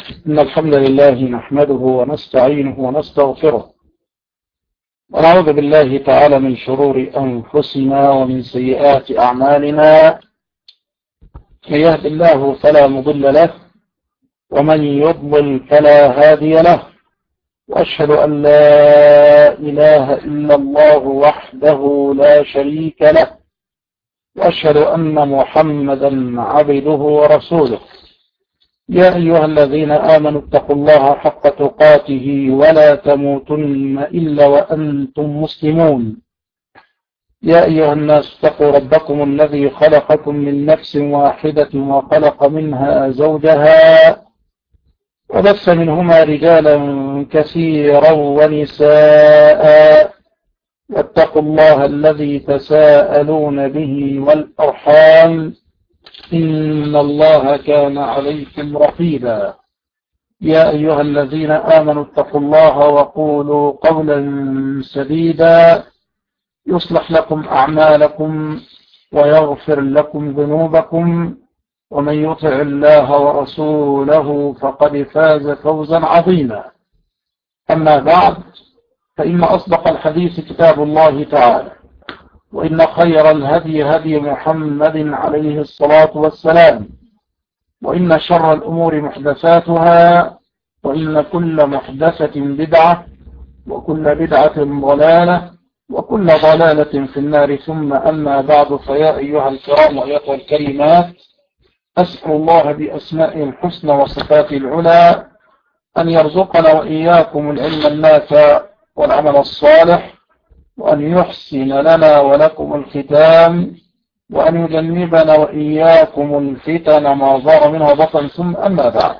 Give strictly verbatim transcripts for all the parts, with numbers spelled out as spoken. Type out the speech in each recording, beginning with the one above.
إن الحمد لله نحمده ونستعينه ونستغفره ونعوذ بالله تعالى من شرور أنفسنا ومن سيئات أعمالنا. من يهد الله فلا مضل له ومن يضلل فلا هادي له، وأشهد أن لا إله إلا الله وحده لا شريك له، وأشهد أن محمدا عبده ورسوله. يا أيها الذين آمنوا اتقوا الله حق تقاته ولا تموتن إلا وأنتم مسلمون. يا أيها الناس اتقوا ربكم الذي خلقكم من نفس واحدة وخلق منها زوجها وبث منهما رجالا كثيرا ونساء، واتقوا الله الذي تساءلون به والأرحام إن الله كان عليكم رقيبا. يا أيها الذين آمنوا اتقوا الله وقولوا قولا سديدا يصلح لكم أعمالكم ويغفر لكم ذنوبكم، ومن يطع الله ورسوله فقد فاز فوزا عظيما. أما بعد، فإن أصدق الحديث كتاب الله تعالى، وإن خير الهدي هدي محمد عليه الصلاة والسلام، وإن شر الأمور محدثاتها، وإن كل محدثة بدعة، وكل بدعة ضلالة، وكل ضلالة في النار. ثم أما بعد، فيا أيها الكرام وأيها الكريمات، أسأل الله بأسمائه الحسنى وصفاته العلى أن يرزقنا وإياكم العلم النافع والعمل الصالح، وأن يحسن لنا ولكم الختام، وأن يجنبنا وإياكم الفتن ما ظهر منها بطن. ثم أما بعد،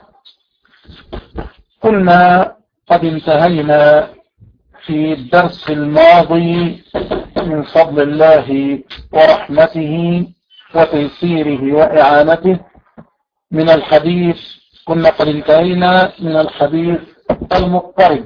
قلنا قد انتهينا في الدرس الماضي من فضل الله ورحمته وتيسيره وإعانته من الحديث. كنا قد انتهينا من الحديث المضطرب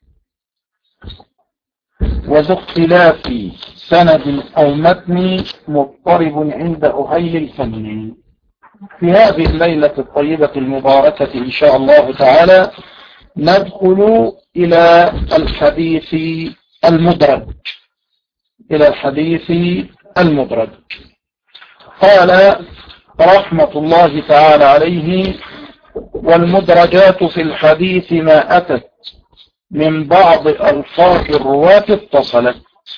وذو اختلاف سند أو متن مضطرب عند أهل الفن. في هذه الليلة الطيبة المباركة إن شاء الله تعالى ندخل إلى الحديث المدرج إلى الحديث المدرج. قال رحمة الله تعالى عليه: والمدرجات في الحديث ما أتت من بعض ألفاظ الرواة اتصلت.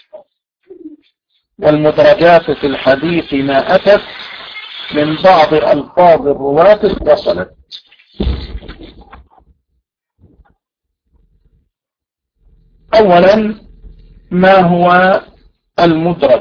والمدرجات في الحديث ما أتت من بعض ألفاظ الرواة اتصلت. أولا، ما هو المدرج؟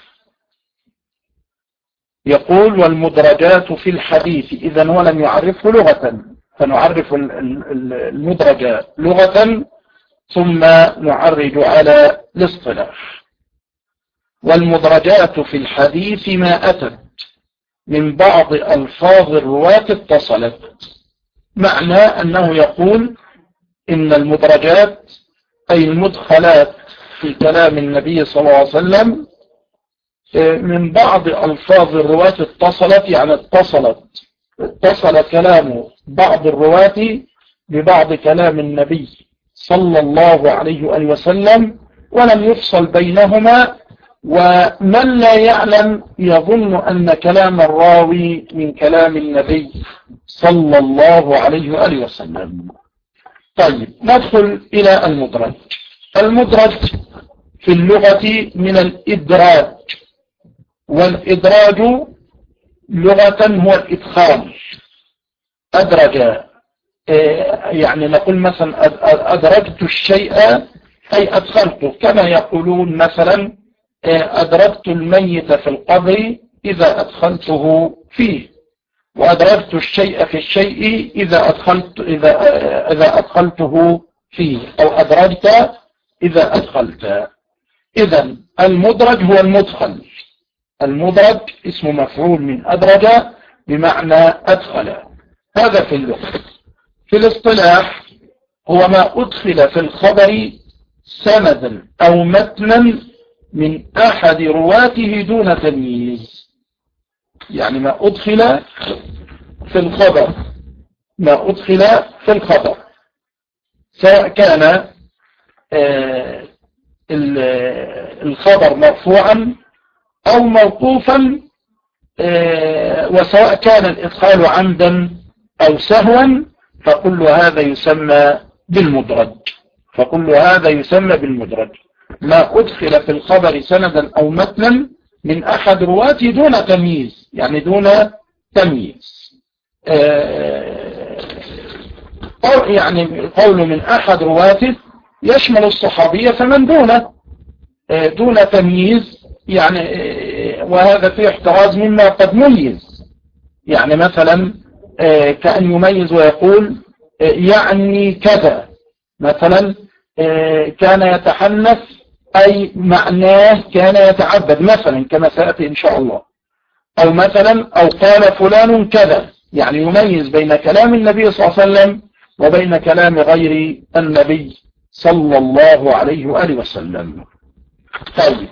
يقول: والمدرجات في الحديث. إذن ولم يعرفه لغة، فنعرف المدرج لغة ثم نعرج على الاصطلاح. والمدرجات في الحديث ما أتت من بعض ألفاظ الرواة اتصلت. معنى أنه يقول إن المدرجات أي المدخلات في كلام النبي صلى الله عليه وسلم من بعض ألفاظ الرواة اتصلت، يعني اتصلت اتصل كلام بعض الرواة ببعض كلام النبي صلى الله عليه وآله وسلم، ولم يفصل بينهما. ومن لا يعلم يظن أن كلام الراوي من كلام النبي صلى الله عليه وآله وسلم. طيب، ندخل إلى المدرج. المدرج في اللغة من الإدراج، والإدراج لغة هو الإدخال. أدرج، يعني نقول مثلا أدرجت الشيء أي أدخلته، كما يقولون مثلا أدرجت الميت في القبر إذا أدخلته فيه، وأدرجت الشيء في الشيء إذا أدخلت إذا إذا أدخلته فيه، أو أدرجت إذا أدخلت. إذن المدرج هو المدخل. المدرج اسم مفعول من أدرج بمعنى أدخل. هذا في اللغة. في الاصطلاح هو ما أدخل في الخبر سندا أو متنا من أحد رواته دون تمييز. يعني ما أدخل في الخبر ما أدخل في الخبر، سواء كان الخبر مرفوعا أو موقوفا، وسواء كان الإدخال عمدا أو سهوا، فكل هذا يسمى بالمدرج فكل هذا يسمى بالمدرج ما أدخل في الخبر سندا أو متنا من أحد رواته دون تمييز، يعني دون تمييز. يعني قول من أحد رواته يشمل الصحابية فمن دونه دون تمييز، يعني وهذا فيه احتراز مما قد ميز، يعني مثلا كأن يميز ويقول يعني كذا، مثلا كان يتحنث أي معناه كان يتعبد مثلا كما سيأتي إن شاء الله، أو مثلا أو قال فلان كذا، يعني يميز بين كلام النبي صلى الله عليه وسلم وبين كلام غير النبي صلى الله عليه وآله وسلم. طيب،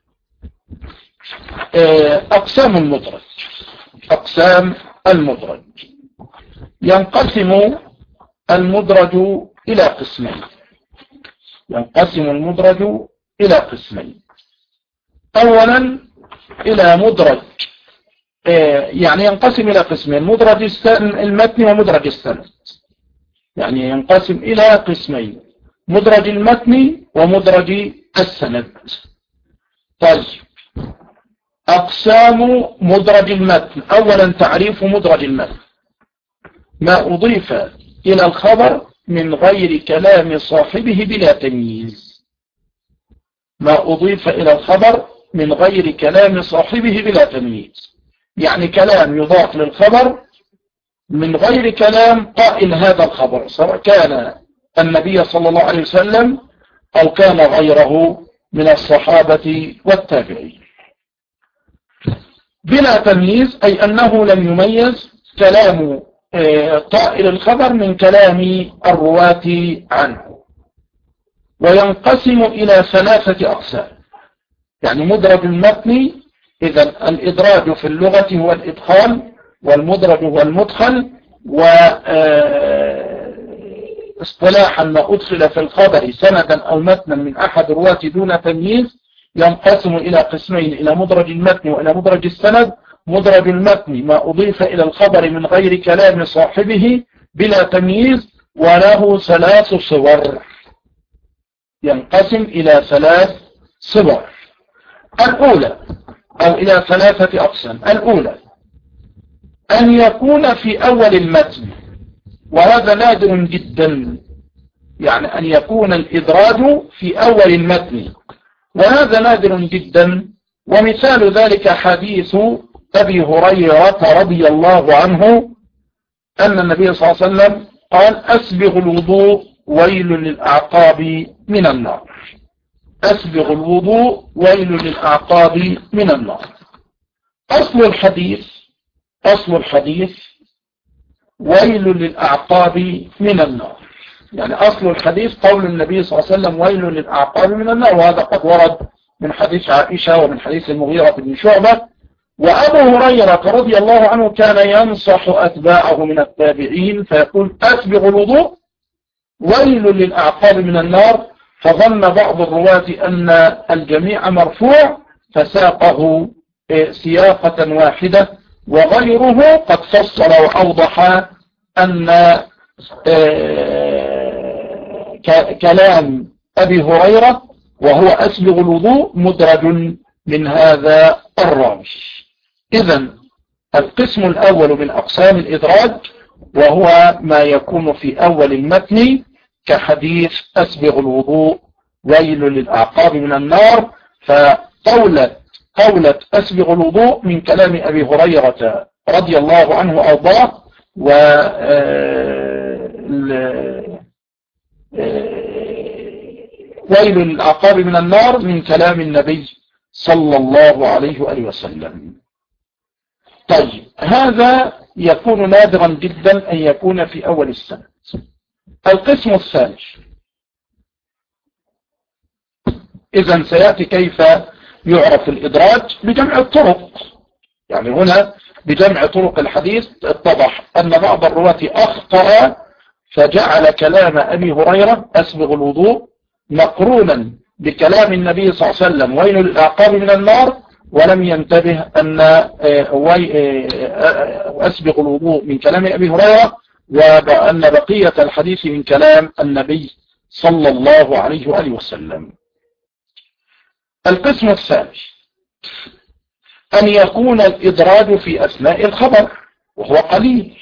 أقسام المدرج أقسام المدرج ينقسم المدرج إلى قسمين ينقسم المدرج إلى قسمين أولا إلى مدرج، يعني ينقسم إلى قسمين: مدرج المتن ومدرج السند. يعني ينقسم إلى قسمين: مدرج المتن ومدرج السند. طيب، أقسام مدرج المتن. أولا تعريف مدرج المتن: ما أضيف إلى الخبر من غير كلام صاحبه بلا تمييز. ما أضيف إلى الخبر من غير كلام صاحبه بلا تمييز، يعني كلام يضاف للخبر من غير كلام قائل هذا الخبر، سواء كان النبي صلى الله عليه وسلم أو كان غيره من الصحابة والتابعين. بلا تمييز أي أنه لم يميز كلام قائل الخبر من كلام الرواة عنه. وينقسم إلى ثلاثة أقسام. يعني مدرج المتن، إذا الإدراج في اللغة هو الإدخال، والمدرج هو المدخل، واصطلاحا ما أدخل في الخبر سندا أو متنا من أحد رواة دون تمييز ينقسم إلى قسمين: إلى مدرج المتن وإلى مدرج السند. مدرج المتن ما أضيف إلى الخبر من غير كلام صاحبه بلا تمييز، وله ثلاث صور. ينقسم إلى ثلاث صور. الأولى أو إلى ثلاثة أقسام. الأولى أن يكون في أول المتن، وهذا نادر جدا، يعني أن يكون الإدراج في أول المتن، وهذا نادر جدا. ومثال ذلك حديث أبي هريرة رضي الله عنه أن النبي صلى الله عليه وسلم قال: أسبغ الوضوء ويل للأعقاب من النار. أسبغ الوضوء ويل للأعقاب من النار. أصل الحديث أصل الحديث ويل للأعقاب من النار، يعني أصل الحديث قول النبي صلى الله عليه وسلم: ويل للأعقاب من النار، وهذا قد ورد من حديث عائشة ومن حديث المغيرة بن شعبة. وأبو هريرة رضي الله عنه كان ينصح أتباعه من التابعين فيقول: أسبغ الوضوء ويل للأعقاب من النار. فظن بعض الرواة أن الجميع مرفوع فساقه سياقة واحدة، وغيره قد فصل وأوضح أن كلام أبي هريرة وهو أسبغ الوضوء مدرج من هذا الراوي. إذن القسم الأول من أقسام الإدراج وهو ما يكون في أول المتن كحديث أسبغ الوضوء ويل للأعقاب من النار. فقولة قولة أسبغ الوضوء من كلام أبي هريرة رضي الله عنه وأرضاه، و ويل للأعقاب من النار من كلام النبي صلى الله عليه وآله وسلم. طيب، هذا يكون نادرا جدا أن يكون في أول السنة. القسم الثاني، إذن سيأتي كيف يعرف الإدراج بجمع الطرق. يعني هنا بجمع طرق الحديث اتضح أن بعض الرواة أخطأ فجعل كلام أبي هريرة أسبغ الوضوء مقرونا بكلام النبي صلى الله عليه وسلم ويل للأعقاب من النار، ولم ينتبه أن أسبغ الوضوء من كلام أبي هريرة وأن بقية الحديث من كلام النبي صلى الله عليه وآله وسلم. القسم الثاني أن يكون الإدراج في أثناء الخبر وهو قليل،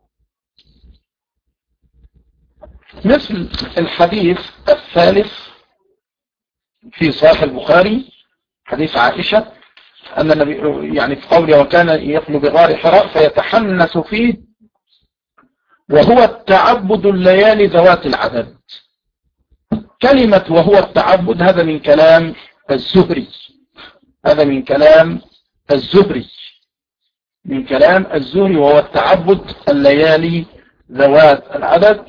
مثل الحديث الثالث في صحيح البخاري حديث عائشة أن النبي يعني في قوله وكان يخلو بغار حراء فيتحنث فيه، وهو التعبد الليالي ذوات العدد. كلمة وهو التعبد هذا من كلام الزهري، هذا من كلام الزهري من كلام الزهري وهو التعبد الليالي ذوات العدد،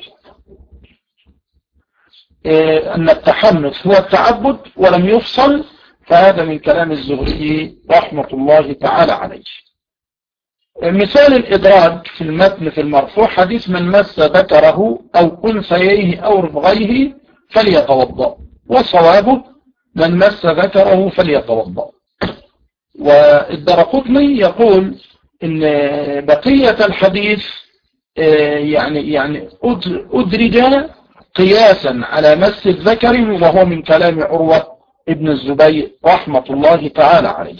أن التحنث هو التعبد ولم يفصل، فهذا من كلام الزهري رحمة الله تعالى عليه. مثال الإدراج في المتن في المرفوع حديث من مس ذكره أو أنثيه أو رفغيه فليتوضأ، وصوابه من مس ذكره فليتوضأ. والدرقطني يقول إن بقية الحديث يعني يعني أدرج قياسا على مس الذكر، وهو من كلام عروة ابن الزبير رحمة الله تعالى عليه.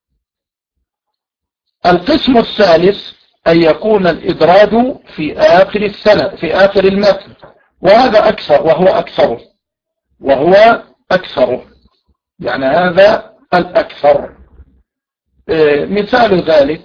القسم الثالث أن يكون الإدراج في آخر السنة في آخر المتن، وهذا أكثر وهو أكثره وهو أكثره يعني هذا الأكثر. مثال ذلك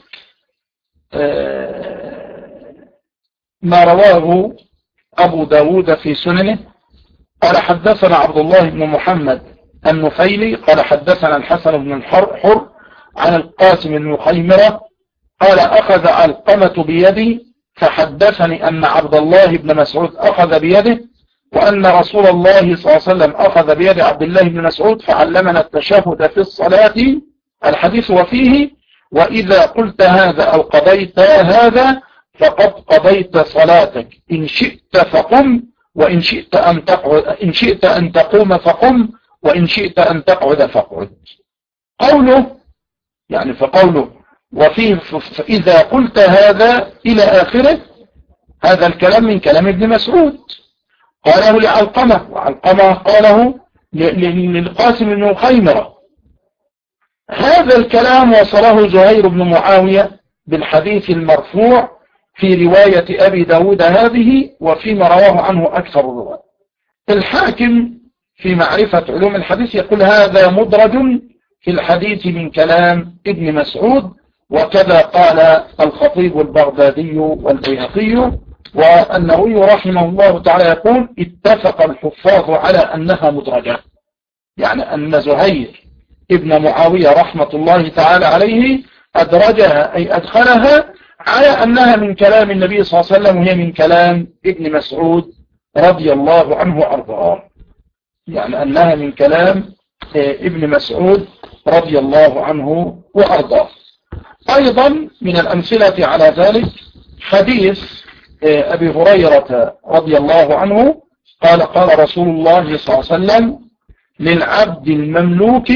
ما رواه أبو داود في سننه قال حدثنا عبد الله بن محمد النفيلي قال حدثنا الحسن بن الحر عن القاسم بن خيمرة قال أخذ علقمة بيدي فحدثني أن عبد الله بن مسعود أخذ بيده، وأن رسول الله صلى الله عليه وسلم أخذ بيد عبد الله بن مسعود فعلمنا التشهد في الصلاة. الحديث وفيه وإذا قلت هذا أو قضيت هذا فقد قضيت صلاتك، إن شئت فقم وإن شئت أن تقعد، إن شئت أن تقوم فقم وإن شئت أن تقعد فاقعد. قوله يعني فقوله وفيه فإذا قلت هذا إلى آخره، هذا الكلام من كلام ابن مسعود قاله لعلقمة، وعلقمة قاله للقاسم بن خيمرة. هذا الكلام وصله زهير بن معاوية بالحديث المرفوع في رواية أبي داود هذه وفيما رواه عنه أكثر الرواة. الحاكم في معرفة علوم الحديث يقول هذا مدرج في الحديث من كلام ابن مسعود، وكذا قال الخطيب البغدادي والبيهقي. والنووي رحمه الله تعالى يقول اتفق الحفاظ على أنها مدرجة، يعني أن زهير ابن معاوية رحمة الله تعالى عليه أدرجها أي أدخلها على أنها من كلام النبي صلى الله عليه وسلم وهي من كلام ابن مسعود رضي الله عنه وأرضاه، يعني أنها من كلام ابن مسعود رضي الله عنه وأرضاه. أيضا من الأمثلة على ذلك حديث أبي هريرة رضي الله عنه قال قال رسول الله صلى الله عليه وسلم للعبد المملوك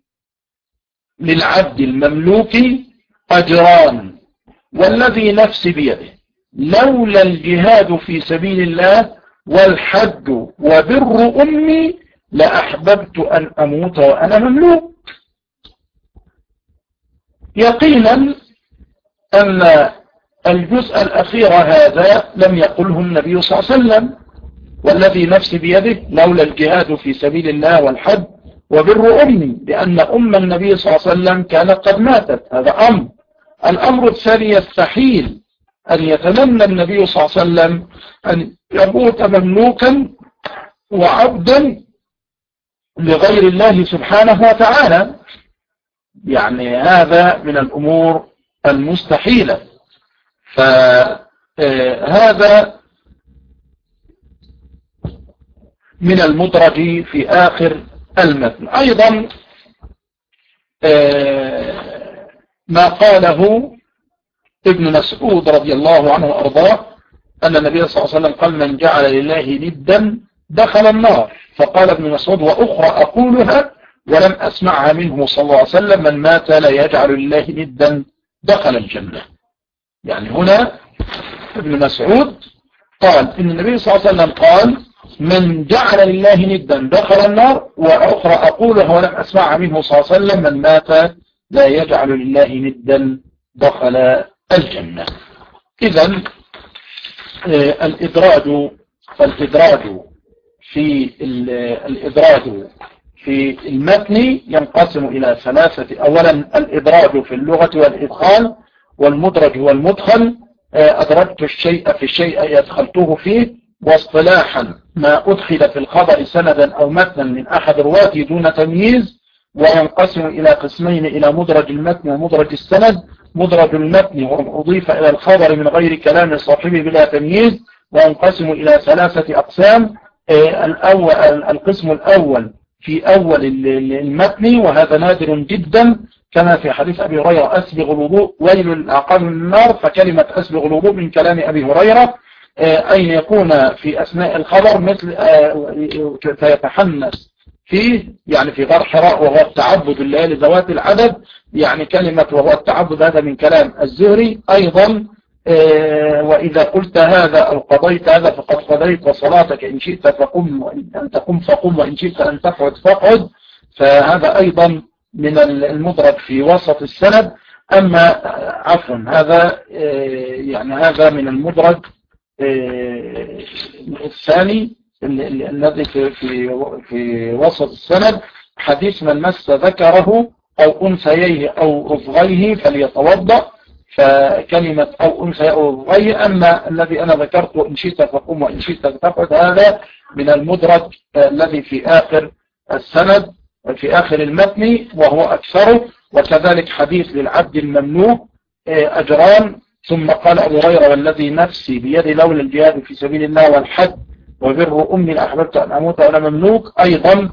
للعبد المملوك أجران والذي نفسي بيده لولا الجهاد في سبيل الله والحج وبر أمي لأحببت أن أموت وأنا مملوك. يقينا أن الجزء الأخير هذا لم يقله النبي صلى الله عليه وسلم، والذي نفسي بيده لولا الجهاد في سبيل الله والحج وبر أمي، لأن أم النبي صلى الله عليه وسلم كانت قد ماتت، هذا أمر. الأمر الثاني يستحيل أن يتمنى النبي صلى الله عليه وسلم أن يموت مملوكا وعبدا لغير الله سبحانه وتعالى، يعني هذا من الأمور المستحيلة. فهذا من المدرج في آخر المتن. أيضا ما قاله ابن مسعود رضي الله عنه وأرضاه أن النبي صلى الله عليه وسلم قال من جعل لله ندا دخل النار. فقال ابن مسعود وأخرى أقولها ولم أسمعها منه صلى الله عليه وسلم من مات لا يجعل لله ندا دخل الجنة. يعني هنا ابن مسعود قال إن النبي صلى الله عليه وسلم قال من جعل لله ندا دخل النار، وأخرى أقولها ولم أسمعها منه صلى الله عليه وسلم من مات لا يجعل لله ندا دخل الجنة. إذن الإدراج فالإدراج في الإدراج في المتن ينقسم إلى ثلاثة. أولا الإدراج في اللغة والإدخال، والمدرج والمدخل أدرجت الشيء في الشيء أدخلته فيه، واصطلاحا ما أدخل في الخبر سندا أو متنا من أحد رواته دون تمييز. وينقسم إلى قسمين، إلى مدرج المتن ومدرج السند. مدرج المتن أضيف إلى الخبر من غير كلام صاحبه بلا تمييز. وينقسم إلى ثلاثة أقسام. الأول القسم الأول في أول المتن، وهذا نادر جدا كما في حديث أبي هريرة أسبغ الوضوء ويل للأعقاب من النار. فكلمة أسبغ الوضوء من كلام أبي هريرة، أن يكون في أثناء الخبر مثل فيتحنس فيه، يعني في غار حراء وهو التعبد لله لذوات العدد. يعني كلمة وهو التعبد هذا من كلام الزهري. أيضا وإذا قلت هذا أو قضيت هذا فقد قضيت صلاتك إن شئت فقم وإن تقم فقم وإن شئت أن تقعد فقعد. فهذا أيضا من المدرج في وسط السند. أما عفوا هذا يعني هذا من المدرج الثاني الذي في في في وسط السند، حديث من مس ذكره أو أنثيه أو رفغيه فليتوضأ. فكلمة أو أنثى أو رفغيه. أما الذي أنا ذكرته إن شئت فقم وإن شئت تقعد، هذا من المدرج الذي في آخر السند في آخر المتن وهو أكثره. وكذلك حديث للعبد المملوك أجران. ثم قال أبو هريرة والذي نفسي بيدي لولا الجهاد في سبيل الله والحج وبر أمي لأحببت أن أموت وأنا مملوك. أيضا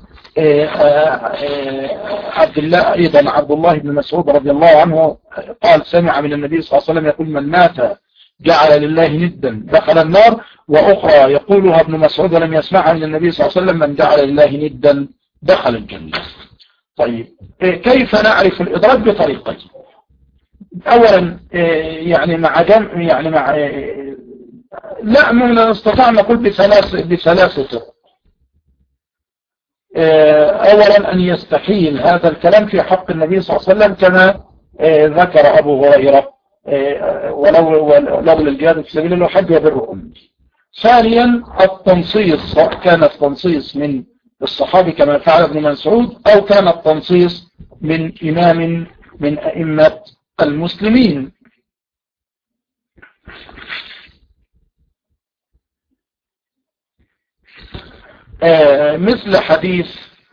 عبد الله أيضا عبد الله بن مسعود رضي الله عنه قال سمع من النبي صلى الله عليه وسلم يقول من مات جعل لله ندا دخل النار. وأخرى يقولها ابن مسعود ولم يسمعها من النبي صلى الله عليه وسلم من جعل لله ندا دخل الجنة. طيب كيف نعرف الإدراج؟ بطريقين. أولا يعني مع جمع يعني مع لا من استطاع نقول بثلاث بثلاث طرق. أولا أن يستحيل هذا الكلام في حق النبي صلى الله عليه وسلم كما ذكر أبو هريرة ولو لولا الجهاد في سبيل الله حج وبر أمي. ثانيا التنصيص، سواء كان التنصيص من الصحابي كما فعل ابن مسعود أو كان التنصيص من إمام من أئمة المسلمين. آه مثل حديث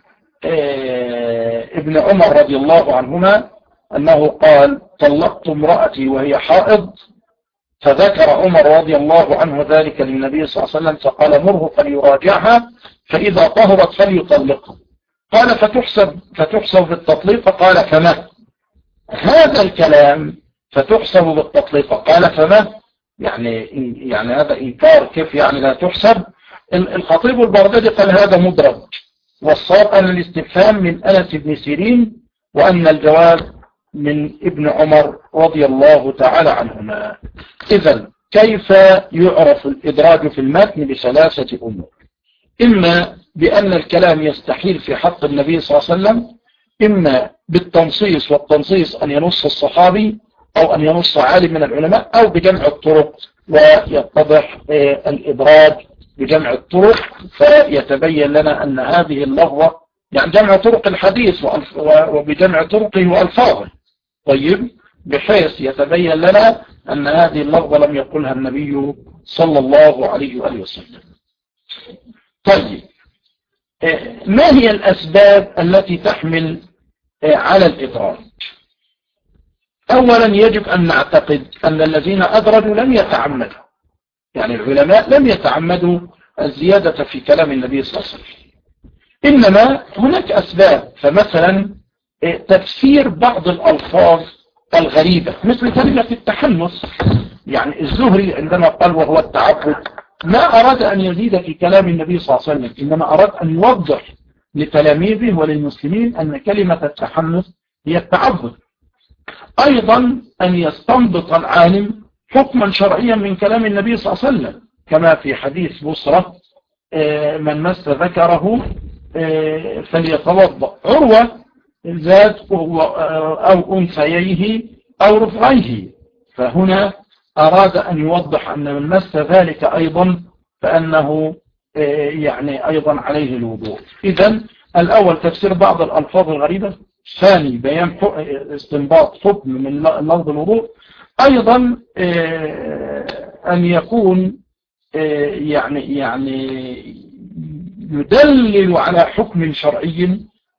آه ابن عمر رضي الله عنهما أنه قال طلقت امرأتي وهي حائض، فذكر عمر رضي الله عنه ذلك للنبي صلى الله عليه وسلم فقال مره فليراجعها فإذا طهرت فليطلقها. قال فتحسب فتحسب بالتطليق. قال فما هذا الكلام فتحسب بالتطليق؟ قال فما يعني يعني هذا إنكار، كيف يعني لا تحسب؟ الخطيب البغدادي قال هذا مدرج، والصواب أن الاستفهام من أنس بن سيرين وأن الجواب من ابن عمر رضي الله تعالى عنهما. إذن كيف يعرف الإدراج في المتن؟ بثلاثة أمور. إما بأن الكلام يستحيل في حق النبي صلى الله عليه وسلم، إما بالتنصيص، والتنصيص أن ينص الصحابي أو أن ينص عالم من العلماء، أو بجمع الطرق ويتضح الإدراج بجمع الطرق فيتبين لنا أن هذه اللفظة يعني جمع طرق الحديث وبجمع طرقه وألفاظه. طيب بحيث يتبين لنا أن هذه اللفظة لم يقلها النبي صلى الله عليه وآله وسلم. طيب ما هي الأسباب التي تحمل على الإدراج؟ أولا يجب أن نعتقد أن الذين أدرجوا لم يتعمدوا، يعني العلماء لم يتعمدوا الزيادة في كلام النبي صلى الله عليه وسلم، إنما هناك أسباب. فمثلا تفسير بعض الألفاظ الغريبة مثل كلمة التحنث. يعني الزهري عندما قال وهو التعبد ما أراد أن يزيد في كلام النبي صلى الله عليه وسلم، إنما أراد أن يوضح لتلاميذه وللمسلمين أن كلمة التحنث هي التعبد. أيضا أن يستنبط العالم حكما شرعيا من كلام النبي صلى الله عليه وسلم، كما في حديث بصرة من مس ذكره فليتوضأ. عروة زاد أو أنثييه أو رفعيه، فهنا أراد أن يوضح أن من مس ذلك أيضا فأنه يعني أيضا عليه الوضوء. إذن الأول تفسير بعض الألفاظ الغريبة، ثاني بيان استنباط حكم من لفظ الوضوء، أيضا أن يكون يعني يعني يدلل على حكم شرعي،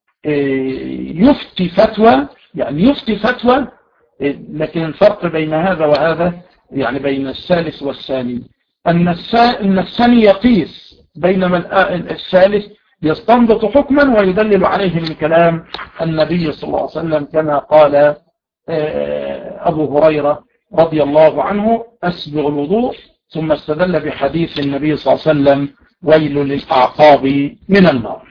يفتي فتوى، يعني يفتي فتوى. لكن الفرق بين هذا وهذا يعني بين الثالث والثاني أن الثاني يقيس، بينما الثالث يستنبط حكما ويدلل عليه من كلام النبي صلى الله عليه وسلم، كما قال أبو هريرة رضي الله عنه أسبغ الوضوء، ثم استدل بحديث النبي صلى الله عليه وسلم ويل للأعقاب من النار.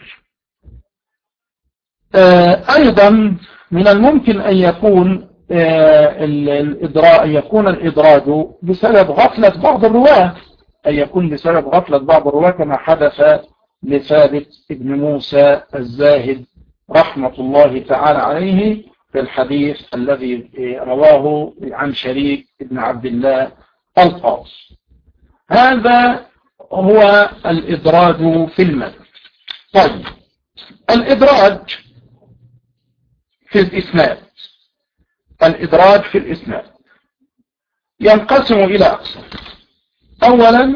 أيضا من الممكن أن يكون الإدراء يكون الإدراج بسبب غفلة بعض الرواة، أن يكون بسبب غفلة بعض الرواة كما حدث لثابت ابن موسى الزاهد رحمة الله تعالى عليه في الحديث الذي رواه عن شريك ابن عبد الله القاضي. هذا هو الإدراج في المتن. طيب، الإدراج في الإسناد، الإدراج في الإسناد ينقسم إلى أقسام. أولا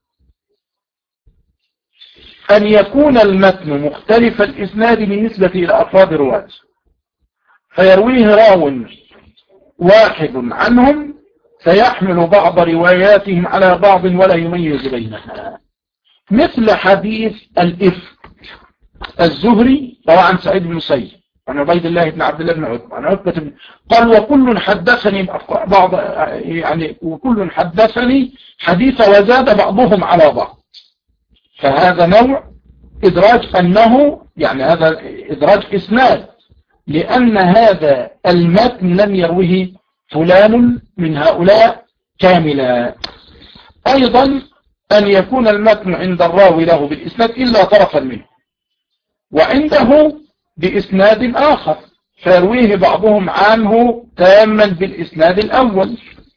أن يكون المتن مختلف الإسناد بالنسبة إلى أفراد الرواة، فيرويه راو واحد عنهم فيحمل بعض رواياتهم على بعض ولا يميز بينها، مثل حديث الإفك. الزهري روى عن سعيد بن المسيب عن عبيد الله بن عبد الله بن عتبة عن عتبة بن قال وكل حدثني بعض يعني وكل حدثني حديث وزاد بعضهم على بعض. فهذا نوع إدراج، أنه يعني هذا إدراج إسناد، لأن هذا المتن لم يروه فلان من هؤلاء كاملا. أيضا أن يكون المتن عند الراوي له بالإسناد إلا طرفا منه، وعنده بإسناد آخر فيرويه بعضهم عنه تاما بالإسناد الأول.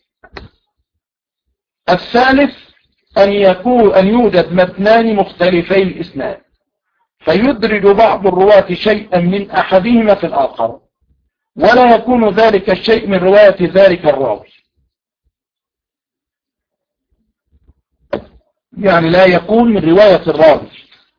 الثالث أن يكون أن يوجد متنان مختلفي الإسناد فيدرج بعض الرواة شيئا من أحدهما في الآخر، ولا يكون ذلك الشيء من رواية ذلك الراوي، يعني لا يكون من رواية الراوي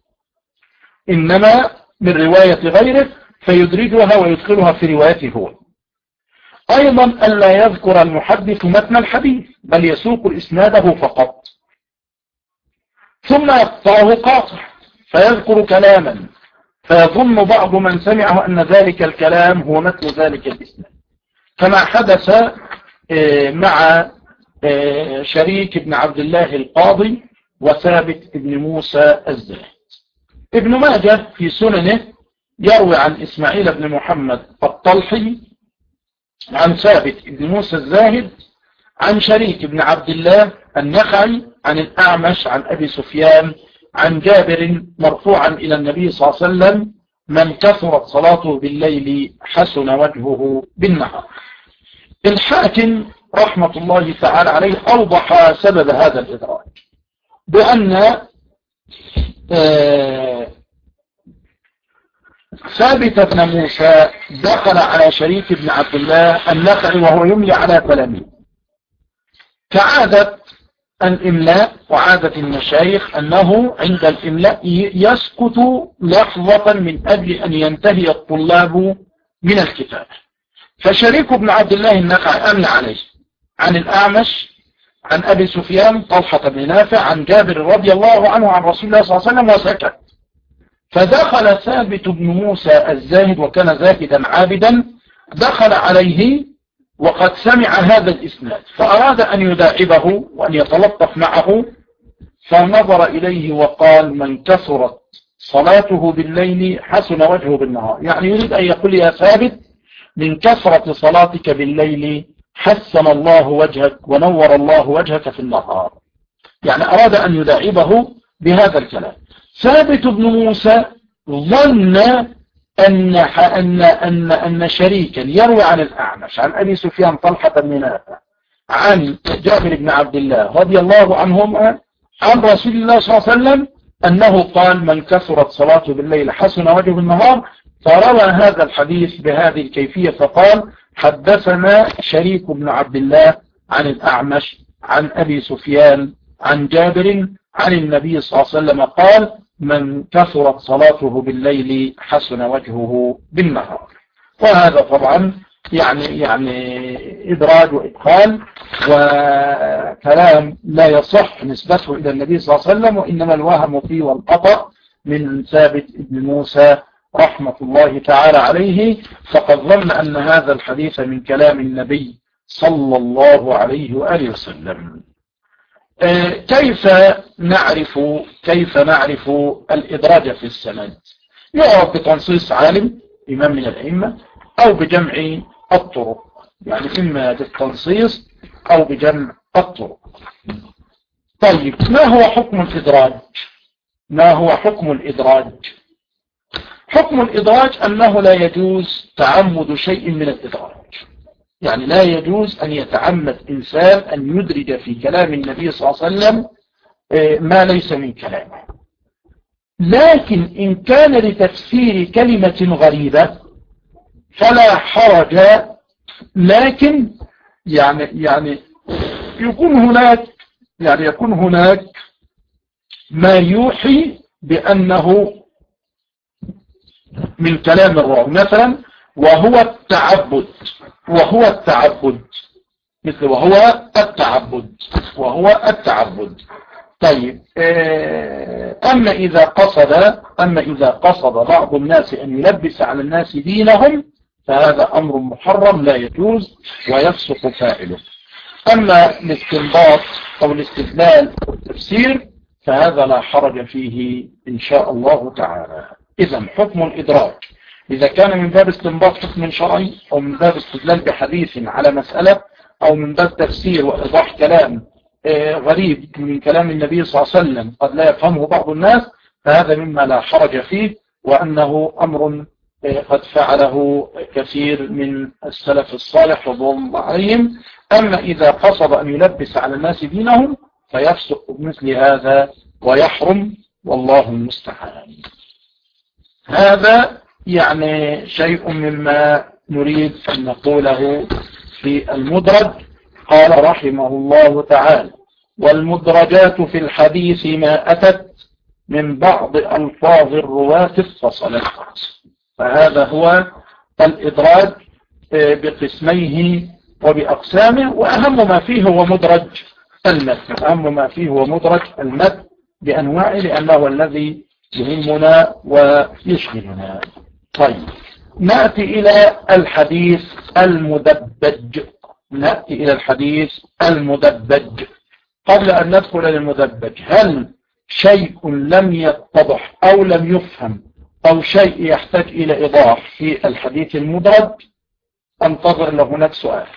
إنما من رواية غيره فيدرجها ويدخلها في روايته هو. أيضا ألا يذكر المحدث متن الحديث بل يسوق إسناده فقط، ثم يقطعه قاطع فيذكر كلاما فيظن بعض من سمعه أن ذلك الكلام هو متن ذلك الإسناد، كما حدث مع شريك بن عبد الله القاضي وثابت بن موسى الزاهد. ابن ماجه في سننه يروي عن إسماعيل بن محمد الطلحي عن ثابت بن موسى الزاهد عن شريك بن عبد الله النخعي عن الأعمش عن أبي سفيان عن جابر مرفوعا إلى النبي صلى الله عليه وسلم من كثرت صلاته بالليل حسن وجهه بالنهار. الحاكم رحمة الله تعالى عليه أوضح سبب هذا الإدراج بأن ثابت بن موسى دخل على شريك بن عبد الله النخعي وهو يملي على تلاميذ، كعادة الإملاء وعادة المشايخ أنه عند الإملاء يسكت لحظة من أجل أن ينتهي الطلاب من الكتاب. فشريك بن عبد الله النخعي أملى عليه عن الأعمش عن أبي سفيان طلحة بن نافع عن جابر رضي الله عنه عن رسول الله صلى الله عليه وسلم وسكت. فدخل ثابت بن موسى الزاهد وكان زاهدا عابدا، دخل عليه وقد سمع هذا الإسناد فأراد أن يداعبه وأن يتلطف معه، فنظر إليه وقال: من كثرت صلاته بالليل حسن وجهه بالنهار. يعني يريد أن يقول يا ثابت: من كثرة صلاتك بالليل حسن الله وجهك ونور الله وجهك في النهار. يعني أراد أن يداعبه بهذا الكلام. ثابت بن موسى ظن أن أن أن أن شريكا يروي عن الأعمش عن أبي سفيان طلحة بن نافع عن جابر بن عبد الله رضي الله عنهما عن رسول الله صلى الله عليه وسلم أنه قال: من كثرت صلاته بالليل حسن وجهه بالنهار. فروى هذا الحديث بهذه الكيفية فقال: حدثنا شريك بن عبد الله عن الأعمش عن أبي سفيان عن جابر عن النبي صلى الله عليه وسلم قال: من كثرت صلاته بالليل حسن وجهه بالنهار. وهذا طبعا يعني يعني إدراج وإدخال وكلام لا يصح نسبته إلى النبي صلى الله عليه وسلم، وإنما الوهم فيه والخطأ من ثابت بن موسى رحمة الله تعالى عليه، فقد ظن أن هذا الحديث من كلام النبي صلى الله عليه وآله وسلم. كيف نعرف كيف نعرف الإدراج في السند؟ يعرف بتنصيص عالم إمام من الأئمة أو بجمع الطرق، يعني إما بالتنصيص أو بجمع الطرق. طيب، ما هو حكم الإدراج؟ ما هو حكم الإدراج؟ حكم الإدراج أنه لا يجوز تعمد شيء من الإدراج. يعني لا يجوز أن يتعمد إنسان أن يدرج في كلام النبي صلى الله عليه وسلم ما ليس من كلامه. لكن إن كان لتفسير كلمة غريبة فلا حرج، لكن يعني يعني يكون هناك يعني يكون هناك ما يوحي بأنه من كلام الراوي، مثلا وهو التعبد وهو التعبد مثل وهو التعبد وهو التعبد. طيب، أما إذا قصد أما إذا قصد بعض الناس أن يلبس على الناس دينهم فهذا أمر محرم لا يجوز ويفسق فاعله. أما الاستنباط أو الاستدلال والتفسير فهذا لا حرج فيه إن شاء الله تعالى. إذن حكم الإدراج إذا كان من باب استنباط حكم شرعي أو من باب استدلال بحديث على مسألة أو من باب تفسير وإيضاح كلام غريب من كلام النبي صلى الله عليه وسلم قد لا يفهمه بعض الناس، فهذا مما لا حرج فيه، وأنه أمر قد فعله كثير من السلف الصالح رضوان الله عليهم. أما إذا قصد أن يلبس على الناس دينهم فيفسق مثل هذا ويحرم، والله المستعان. هذا يعني شيء مما نريد أن نقوله في المدرج. قال رحمه الله تعالى: والمدرجات في الحديث ما أتت من بعض ألفاظ الرواة اتصلت. فهذا هو الإدراج بقسميه وبأقسامه، وأهم ما فيه هو مدرج المتن أهم ما فيه هو مدرج المتن بأنواعه، لأنه الذي يهمنا ويشغلنا. طيب، نأتي إلى الحديث المدبج نأتي إلى الحديث المدبج قبل أن ندخل للمدبج، هل شيء لم يتضح أو لم يفهم أو شيء يحتاج إلى إيضاح في الحديث المدرج؟ أنتظر له هناك سؤال.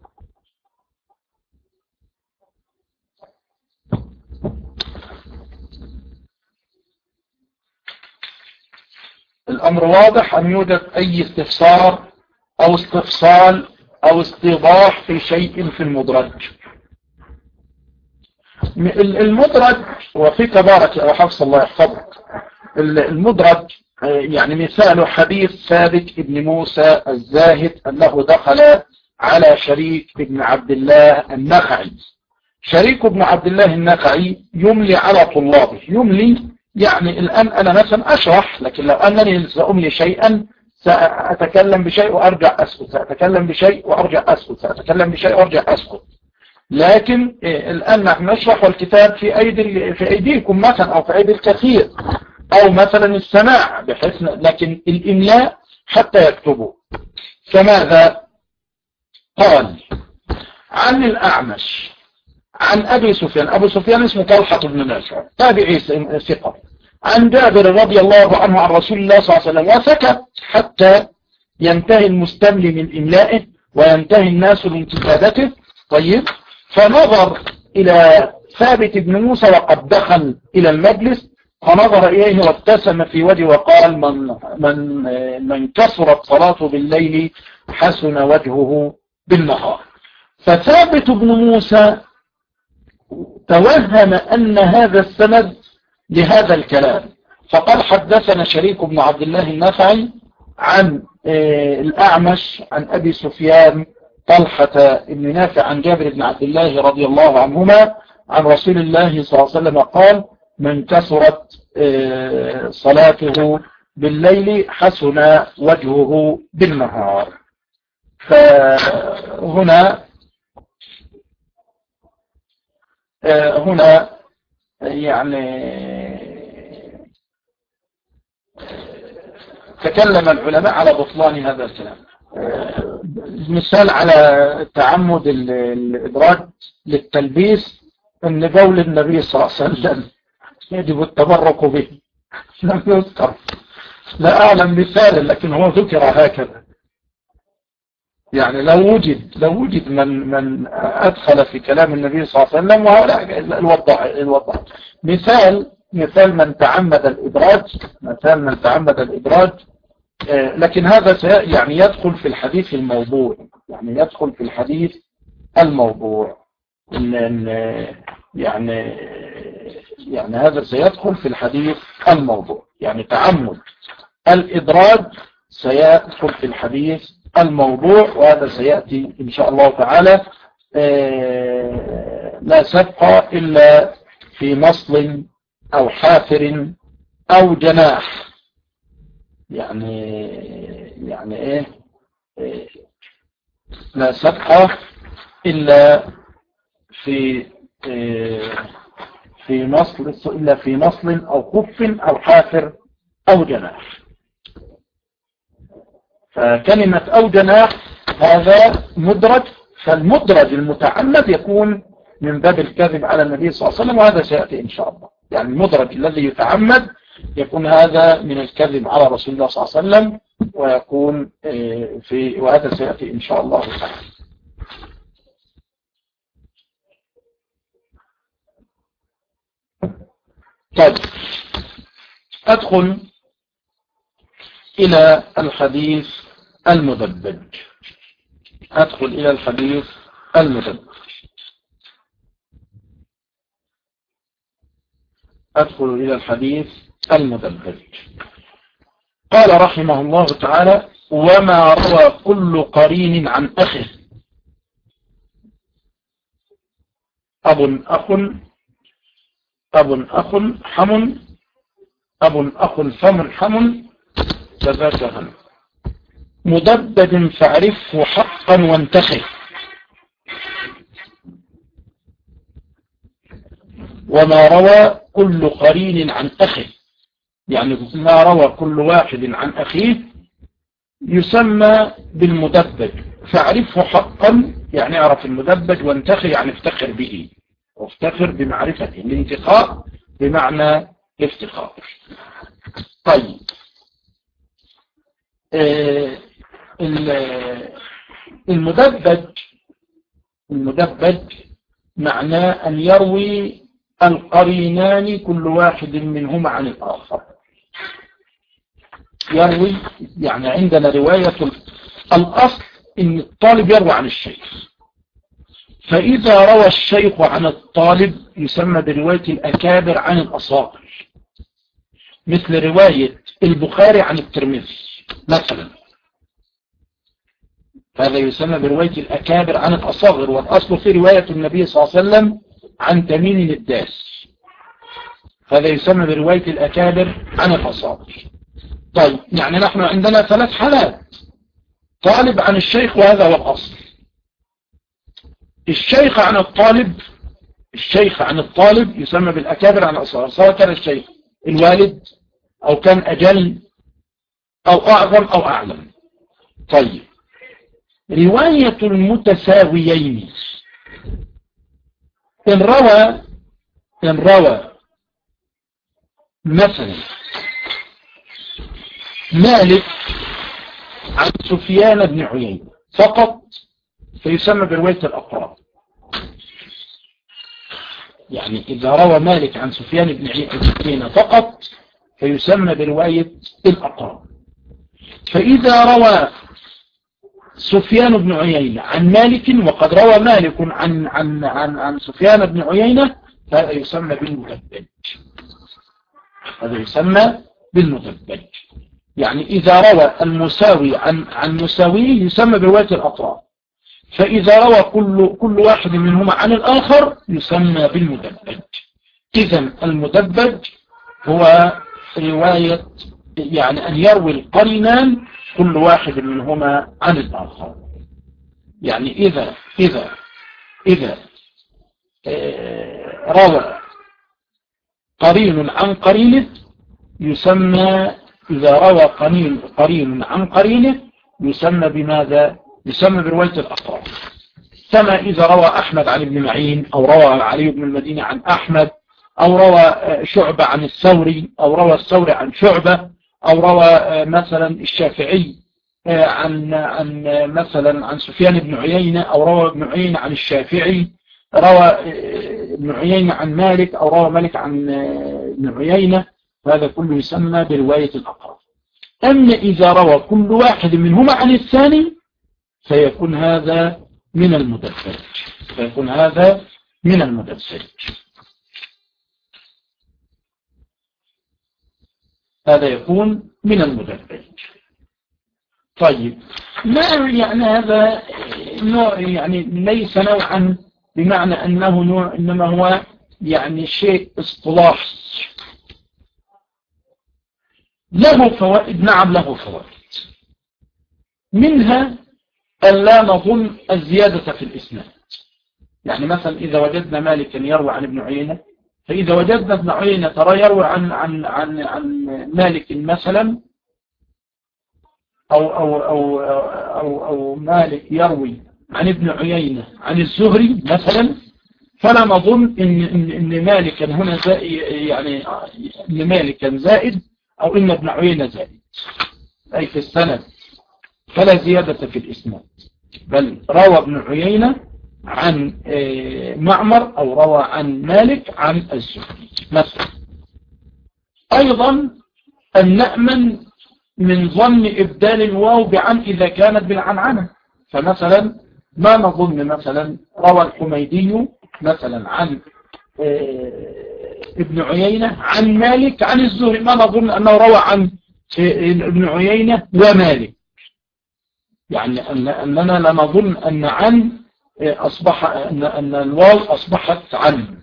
الأمر واضح أم يوجد أي استفسار أو استفصال أو استيضاح في شيء في المدرج؟ المدرج وفيك بارك يا حفص الله يحفظك. المدرج يعني مثال حديث ثابت ابن موسى الزاهد أنه دخل على شريك ابن عبد الله النخعي. شريك ابن عبد الله النخعي يملي على طلابه، يملي يعني الآن أنا مثلا أشرح، لكن لو أنني سأملي شيئا سأتكلم بشيء وأرجع أسكت، سأتكلم بشيء وأرجع أسكت، سأتكلم بشيء وأرجع أسكت. لكن الآن نحن نشرح والكتاب في أيدي في أيديكم مثلا أو في أيدي الكثير، أو مثلا السماع بحيث، لكن الإملاء حتى يكتبوا. فماذا قال عن الأعمش عن أبي سفيان، أبو سفيان اسمه طلحة بن نافع تابعي ثقة، عن جابر رضي الله عنه عن رسول الله صلى الله عليه وسلم، وسكت حتى ينتهي المستملي من إملائه وينتهي الناس من كتابته. طيب، فنظر إلى ثابت بن موسى وقد دخل إلى المجلس، فنظر إليه وابتسم في وجهه وقال من, من, من كثرت صلاته بالليل حسن وجهه بالنهار. فثابت بن موسى توهم أن هذا السند لهذا الكلام، فقال حدثنا شريك بن عبد الله النخعي عن الأعمش عن أبي سفيان طلحة بن نافع عن جابر بن عبد الله رضي الله عنهما عن رسول الله صلى الله عليه وسلم قال من كثرت صلاته بالليل حسن وجهه بالنهار. فهنا هنا يعني تكلم العلماء على بطلان هذا الكلام. مثال على تعمد الإدراج للتلبيس أن قول النبي صلى الله عليه وسلم يجب التبرك به لم يذكر، لا أعلم مثالا لكن هو ذكر هكذا. يعني لو وجد لو وجد من من أدخل في كلام النبي صلى الله عليه وسلم، وهؤلاء الوضع الوضع مثال مثال من تعمد الإدراج مثال من تعمد الإدراج لكن هذا يعني يدخل في الحديث الموضوع، يعني يدخل في الحديث الموضوع إن يعني يعني هذا سيدخل في الحديث الموضوع، يعني تعمد الإدراج سيدخل في الحديث الموضوع، وهذا سيأتي إن شاء الله تعالى. لا سبق إلا في مصل أو حافر أو جناح، يعني يعني إيه لا سبق إلا في في مصل إلا في مصل أو خف أو حافر أو جناح. فكلمة أو جناح هذا مدرج، فالمدرج المتعمد يكون من باب الكذب على النبي صلى الله عليه وسلم، وهذا سيأتي إن شاء الله. يعني المدرج الذي يتعمد يكون هذا من الكذب على رسول الله صلى الله عليه وسلم، ويكون في وهذا سيأتي إن شاء الله تعالى. طيب، أدخل إلى الحديث المدبج أدخل إلى الحديث المدبج أدخل إلى الحديث المدبج قال رحمه الله تعالى: وما روى كل قرين عن أخه أب أخ أب أخ حم أب أخ فم حم كذاك هم مدبج فاعرفه حقا وانتخه. وما روى كل قرين عن أخه، يعني ما روى كل واحد عن أخيه يسمى بالمدبج، فاعرفه حقا يعني اعرف المدبج، وانتخه يعني افتخر به وافتخر بمعرفته. الانتخاء بمعنى افتخار. طيب، آه المدبج المدبج معناه أن يروي القرينان كل واحد منهما عن الآخر. يروي يعني عندنا رواية الأصل إن الطالب يروي عن الشيخ، فإذا روى الشيخ عن الطالب يسمى برواية الأكابر عن الأصاغر، مثل رواية البخاري عن الترمذي مثلا، هذا يسمى برواية الأكابر عن الأصاغر. والأصل في رواية النبي صلى الله عليه وسلم عن تميم الداس، هذا يسمى برواية الأكابر عن الأصاغر. طيب، يعني نحن عندنا ثلاث حالات: طالب عن الشيخ، وهذا هو الأصل. الشيخ عن الطالب الشيخ عن الطالب يسمى بالأكابر عن الأصاغر، سواء كان الشيخ الوالد أو كان أجل أو أعظم أو أعلم. طيب، رواية المتساويين. إن روى إن روى مثلا مالك عن سفيان بن عيينة فقط فيسمى برواية الأقران. يعني إذا روى مالك عن سفيان بن عيينة فقط فيسمى برواية الأقران. فإذا روى سفيان بن عيينة عن مالك وقد روى مالك عن عن عن عن سفيان بن عيينة هذا يسمى بالمدبج. هذا يسمى بالمدبج. يعني إذا روى المساوي عن عن مساويه يسمى برواية الأطراف. فإذا روى كل كل واحد منهما عن الآخر يسمى بالمدبج. إذن المدبج هو رواية يعني أن يروي القرينان كل واحد منهما عن الآخر. يعني إذا إذا إذا روى قرين عن قرينه يسمى إذا روى قرين قرين عن قرينه يسمى بماذا؟ يسمى برواية الأقران. كما إذا روى أحمد عن ابن معين أو روى علي بن المديني عن أحمد أو روى شعبة عن الثوري أو روى الثوري عن شعبة أو روى مثلا الشافعي عن عن مثلا عن سفيان بن عيينة أو روى ابن عيينة عن الشافعي، روى ابن عيينة عن مالك أو روى مالك عن ابن عيينة، هذا كله يسمى برواية الأقران. أما إذا روى كل واحد منهما عن الثاني فيكون هذا من المدبج. فيكون هذا من المدبج. هذا يكون من المدبج. طيب ما يعني هذا نوع، يعني ليس نوعا بمعنى أنه نوع، إنما هو يعني شيء اصطلاحي له فوائد. نعم له فوائد، منها أن لا نظن الزيادة في الإسناد. يعني مثلا إذا وجدنا مالكا يروي عن ابن عيينة، فإذا وجدنا ابن عيينة ترى يروي عن عن عن عن مالك مثلا أو أو أو أو أو مالك يروي عن ابن عيينة عن الزهري مثلا، فلا نظن إن إن, إن مالكا هنا زائد، يعني إن مالكا زائد أو إن ابن عيينة زائد أي في السند، فلا زيادة في الإسناد، بل روى ابن عيينة عن معمر أو روى عن مالك عن الزهري مثلا. أيضا أن نأمن من ظن إبدال الواو بعن إذا كانت بالعنعنة. فمثلا ما نظن مثلا روى الحميدي مثلا عن ابن عيينة عن مالك عن الزهري، ما نظن أنه روى عن ابن عيينة ومالك، يعني أننا لا نظن أن عن أصبح أن أن الواو أصبحت عن.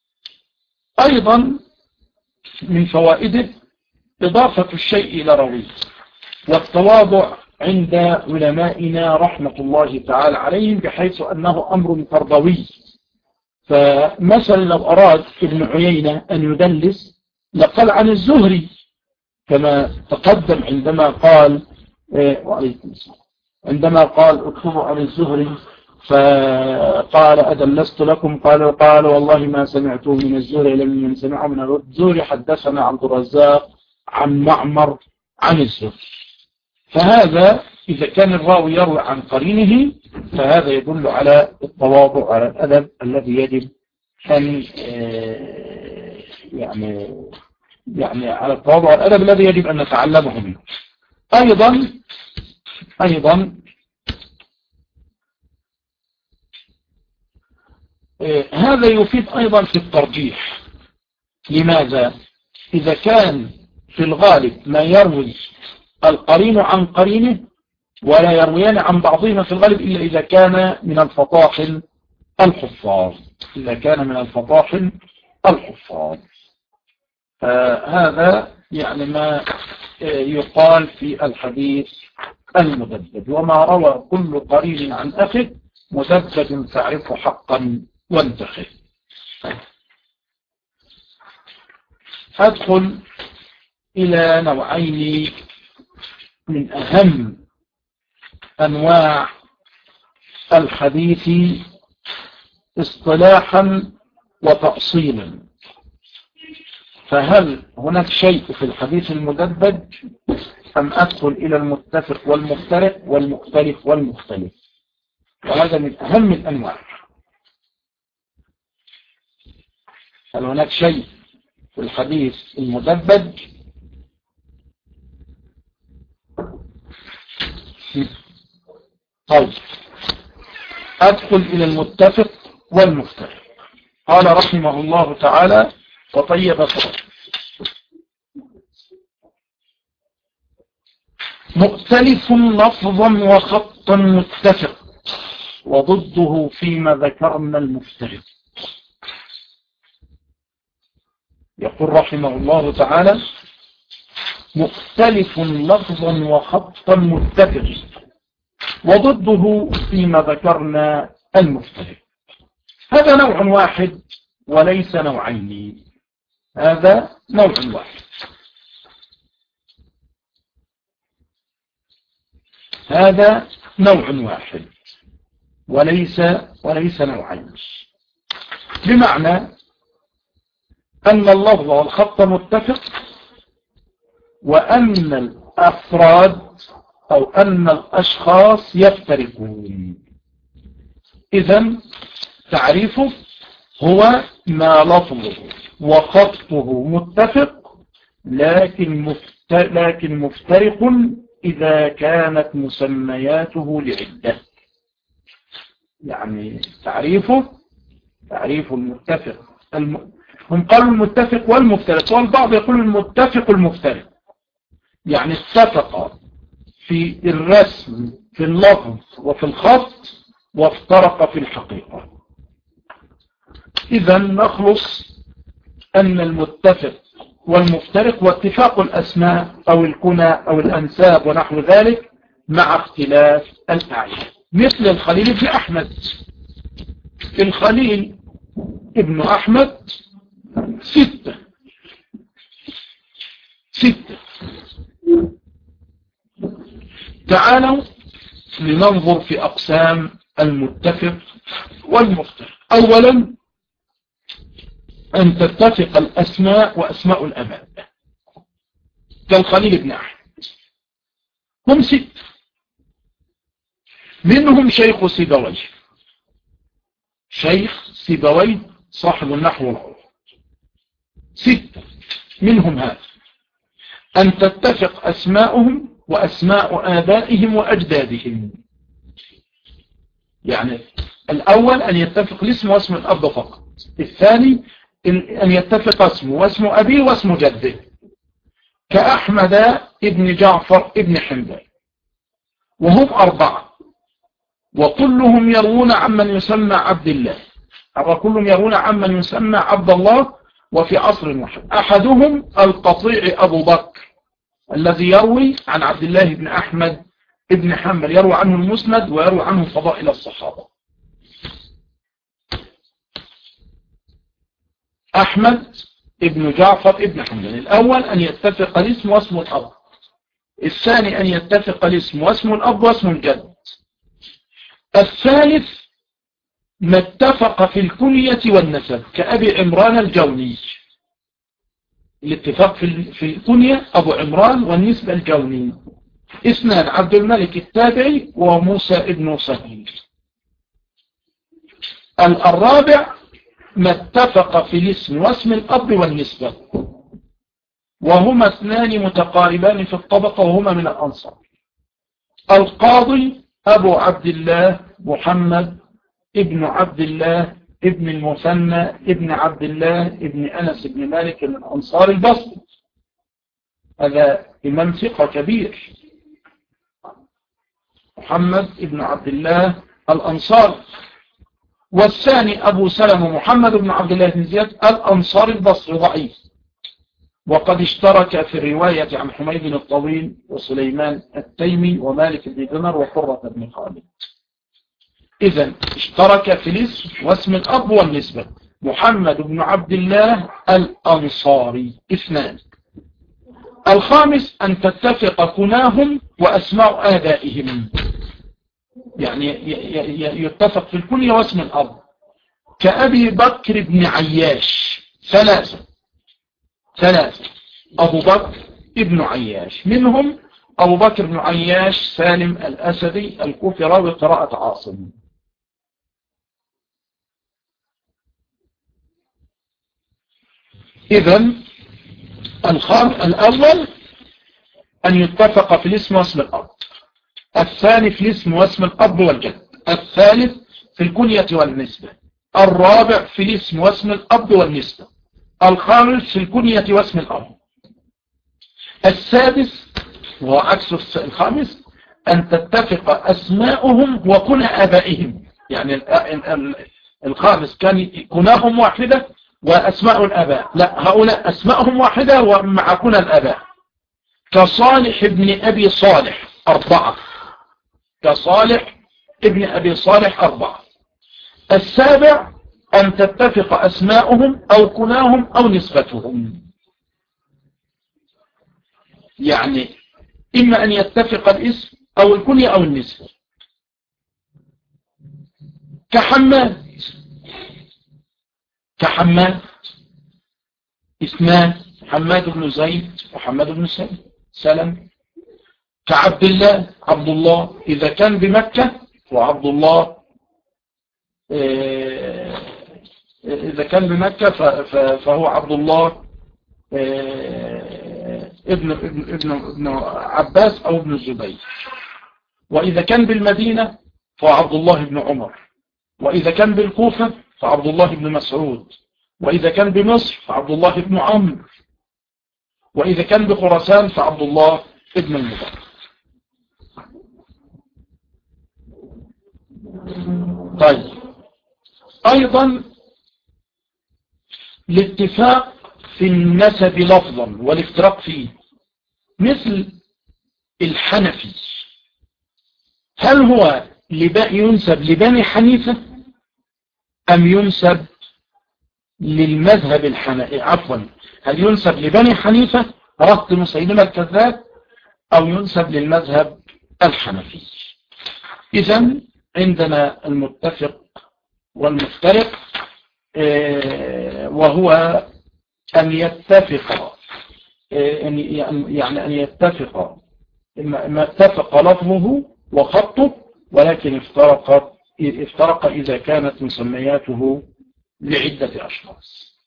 أيضا من فوائده إضافة الشيء إلى راويه والتواضع عند علمائنا رحمة الله تعالى عليهم، بحيث أنه أمر تربوي. فمثلا لو أراد ابن عيينة أن يدلس لقال عن الزهري كما تقدم عندما قال عندما قال اكتبوا عن الزهري فقال أدلست لكم، قال قال والله ما سمعته من الزهري لم سمعه من الزهري، حدثنا عبد الرزاق عن معمر عن الزهري. فهذا إذا كان الراوي يروي عن قرينه فهذا يدل على التواضع، على الأدب الذي يجب أن يعني يعني على التواضع والأدب الذي يجب أن نتعلمه منه. أيضا أيضا هذا يفيد أيضا في الترجيح. لماذا؟ إذا كان في الغالب ما يروي القرين عن قرينه ولا يرويان عن بعضهما في الغالب إلا إذا كان من الفطاحل الحفاظ، إذا كان من الفطاحل الحفاظ. آه هذا يعني ما يقال في الحديث المدبج. وما روى كل قرين عن أخذ مدبج تعرف حقا وانتخذ. أدخل إلى نوعين من أهم أنواع الحديث اصطلاحا وتأصيلا، فهل هناك شيء في الحديث المدبج أم أدخل إلى المتفق والمفترق والمختلف والمختلف؟ وهذا من أهم الأنواع. هل هناك شيء في الحديث المدبج طيب أدخل إلى المتفق والمفترق. قال رحمه الله تعالى وطيب صوته: مختلف لفظا وخطا متفق، وضده فيما ذكرنا المفترق. يقول رحمه الله تعالى: مختلف لفظا وخطا متفق، وضده فيما ذكرنا المفترق. هذا نوع واحد وليس نوعين، هذا نوع واحد. هذا نوع واحد وليس وليس نوعين، بمعنى أن اللفظ والخط متفق، وأن الأفراد أو أن الأشخاص يفترقون. إذن تعريفه هو ما لفظه وخطه متفق لكن مفت... لكن مفترق إذا كانت مسمياته لعدة. يعني تعريفه تعريف المتفق الم... هم قالوا المتفق والمفترق، والبعض يقول المتفق المفترق، يعني اتفق في الرسم في اللفظ وفي الخط وافترق في الحقيقة. إذا نخلص أن المتفق والمفترق واتفاق الأسماء أو الكنى أو الأنساب ونحو ذلك مع اختلاف الأعيان، مثل الخليل بن أحمد. الخليل ابن أحمد ستة ستة تعالوا لننظر في أقسام المتفق والمفترق. أولا أن تتفق الأسماء وأسماء الأباء كالخليل بن أحمد، هم ستة، منهم شيخ سيبويه، شيخ سيبويه صاحب النحو والعرف، ستة منهم هذا. أن تتفق أسماؤهم وأسماء آبائهم وأجدادهم، يعني الأول أن يتفق الاسم واسم الأب فقط، الثاني أن يتفق اسمه واسم أبيه واسم جده، كأحمد ابن جعفر ابن حنبل، وهم أربعة، وكلهم يروون عمن يسمى عبد الله، وكلهم يروون عمن يسمى عبد الله، وفي عصر واحد. أحدهم القطيع أبو بكر الذي يروي عن عبد الله بن أحمد ابن حنبل، يروي عنه المسند ويروي عنه فضائل الصحابة. أحمد ابن جعفر ابن حنبل، الأول أن يتفق الاسم واسم الأب، الثاني أن يتفق الاسم واسم الأب واسم الجد، الثالث ما اتفق في الكنية والنسب كأبي عمران الجوني، الاتفاق في الكنية أبو عمران والنسبة الجوني. اثنان عبد الملك التابعي وموسى ابن صهيب. الرابع ما اتفق في الاسم واسم الأب والنسبة، وهما اثنان متقاربان في الطبقة وهما من الأنصار. القاضي أبو عبد الله محمد ابن عبد الله ابن المثنى ابن عبد الله ابن أنس ابن مالك من أنصار البصري، هذا إمام ثقة كبير، محمد ابن عبد الله الأنصار. والثاني أبو سلمة محمد بن عبد الله بن زياد الأنصار البصري ضعيف، وقد اشترك في الرواية عن حميد الطويل وسليمان التيمي ومالك بن دينار وقرة بن خالد. إذن اشترك في الاسم واسم الأب والنسبة محمد بن عبد الله الأنصاري اثنان. الخامس أن تتفق كناهم وأسماء آبائهم، يعني يتفق في الكنية واسم الأب، كأبي بكر بن عياش، ثلاثة ثلاثة أبو بكر ابن عياش، منهم أبو بكر بن عياش سالم الأسدي الكوفي راوي قراءة عاصم. إذن الأول أن يتفق في الاسم واسم الأب، الثاني في الاسم واسم الأب والجد، الثالث في الكنية والنسبة، الرابع في الاسم واسم الأب والنسبة، الخامس في الكنية واسم الأب، السادس وهو عكس الخامس أن تتفق أسماؤهم وكنى آبائهم. يعني الخامس كان كناهم واحدة وأسماء الآباء، لا هؤلاء أسماءهم واحدة ومع كنى الآباء، كصالح ابن أبي صالح أربعة، كصالح ابن أبي صالح أربعة. السابع أن تتفق أسماؤهم أو كناهم أو نسبتهم، يعني إما أن يتفق الاسم أو الكنية أو النسبة، كحماد، كحماد اثنان، حماد بن زيد وحماد بن سلم. كعبد الله، عبد الله إذا كان بمكة، وعبد الله إذا كان بمكة فهو عبد الله ابن ابن ابن ابن عباس أو ابن الزبير. وإذا كان بالمدينة فهو عبد الله بن عمر. وإذا كان بالكوفة فعبد الله بن مسعود. وإذا كان بمصر فعبد الله بن عمرو. وإذا كان بخراسان فعبد الله ابن المبارك. طيب، أيضا الاتفاق في النسب لفظا والافتراق فيه، مثل الحنفي، هل هو ينسب لبني حنيفة أم ينسب للمذهب الحنفي؟ عفوا، هل ينسب لبني حنيفة رد مسيلمة الكذاب أو ينسب للمذهب الحنفي؟ إذن عندنا المتفق والمفترق، وهو أن يتفق، يعني أن يتفق ما اتفق لفظه وخطه، ولكن افترق افترق إذا كانت مسمياته لعدة أشخاص،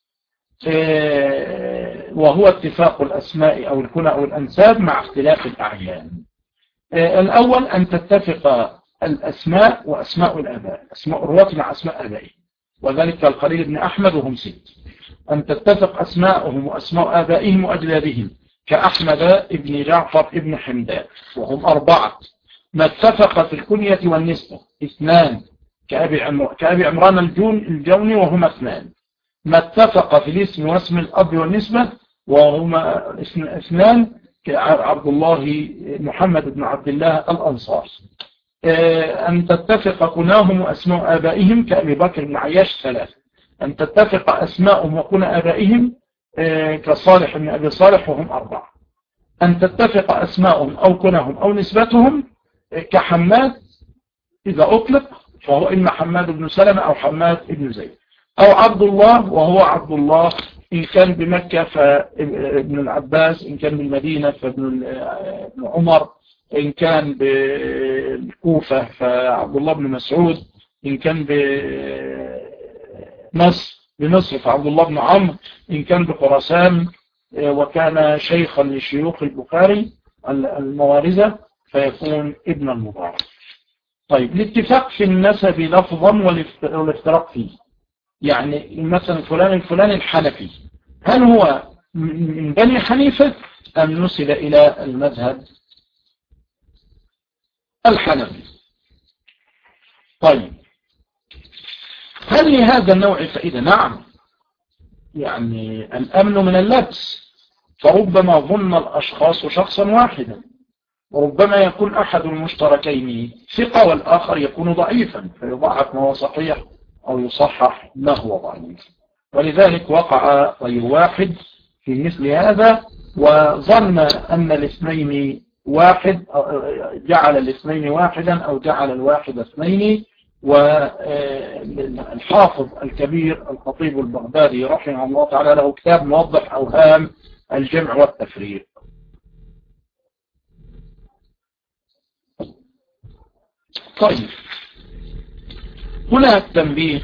وهو اتفاق الأسماء أو الكنى أو الأنساب مع اختلاف الأعيان. الأول أن تتفق الأسماء وأسماء الآباء، أسماء الرواة مع أسماء آبائهم، وذلك الخليل بن أحمد وهم ست. أن تتفق أسماءهم وأسماء آبائهم وأجدادهم، كأحمد ابن جعفر ابن حمدان وهم أربعة. ما اتفق في الكنية والنسبة اثنان، كأبي, عمر... كأبي عمران الجون الجوني وهما اثنان. ما اتفق في الاسم واسم الأب والنسبة وهما اثنان، كعبد الله محمد بن عبد الله الأنصار. أن تتفق كناهم وأسماء آبائهم، كأبي بكر بن عياش ثلاثة. أن تتفق أسماءهم وكنى آبائهم، كصالح بن أبي صالح وهم أربعة. أن تتفق أسماءهم أو كناهم أو نسبتهم، كحماد إذا أطلق فهو إما حماد بن سلمة أو حماد بن زيد، أو عبد الله وهو عبد الله إن كان بمكة فابن العباس، إن كان بالمدينة فابن عمر، إن كان بالكوفة فعبد الله بن مسعود، إن كان بمصر بمصر فعبد الله بن عمرو، إن كان بخراسان وكان شيخا لشيوخ البخاري الموارزة فيكون ابن المبارك. طيب، الاتفاق في النسب لفظا والافتراق فيه، يعني مثلا فلان الفلاني الحنفي، هل هو من بني حنيفة أم نسب إلى المذهب الحنفي؟ طيب، هل لهذا النوع فائدة؟ نعم، يعني الأمن من اللبس، فربما ظن الأشخاص شخصا واحدا، وربما يكون أحد المشتركين ثقة والآخر يكون ضعيفا، فيضعف ما هو صحيح أو يصحح ما هو ضعيف. ولذلك وقع غير واحد في مثل هذا وظن أن الاثنين واحد جعل الاثنين واحدا أو جعل الواحد اثنين. والحافظ الكبير الخطيب البغدادي رحمه الله تعالى له كتاب موضح أوهام الجمع والتفريق. طيب، هنا التنبيه،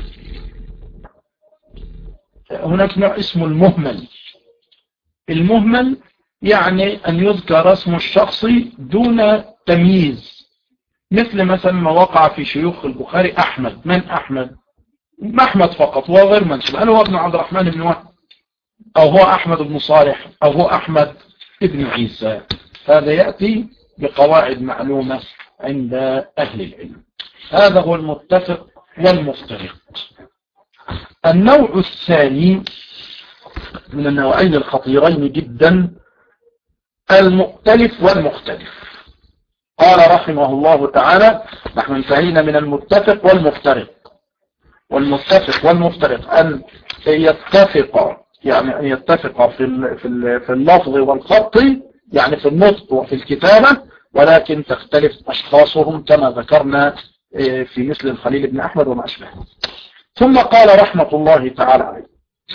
هناك نوع اسمه المهمل. المهمل يعني أن يذكر اسم الشخص دون تمييز، مثل مثلا ما وقع في شيوخ البخاري أحمد. من أحمد؟ أحمد فقط وغير منسوب، هل هو ابن عبد الرحمن بن وهب، أو هو أحمد بن صالح، أو هو أحمد ابن عيسى. هذا يأتي بقواعد معلومة عند أهل العلم. هذا هو المتفق والمفترق. النوع الثاني من النوعين الخطيرين جدا المؤتلف والمختلف. قال رحمه الله تعالى: نحن انتهينا من المتفق والمفترق. والمتفق والمفترق أن يتفق، يعني أن يتفق في في اللفظ والخط، يعني في النطق وفي الكتابة، ولكن تختلف أشخاصهم كما ذكرنا في مثل الخليل بن أحمد وما أشبهه. ثم قال رحمة الله تعالى عليه: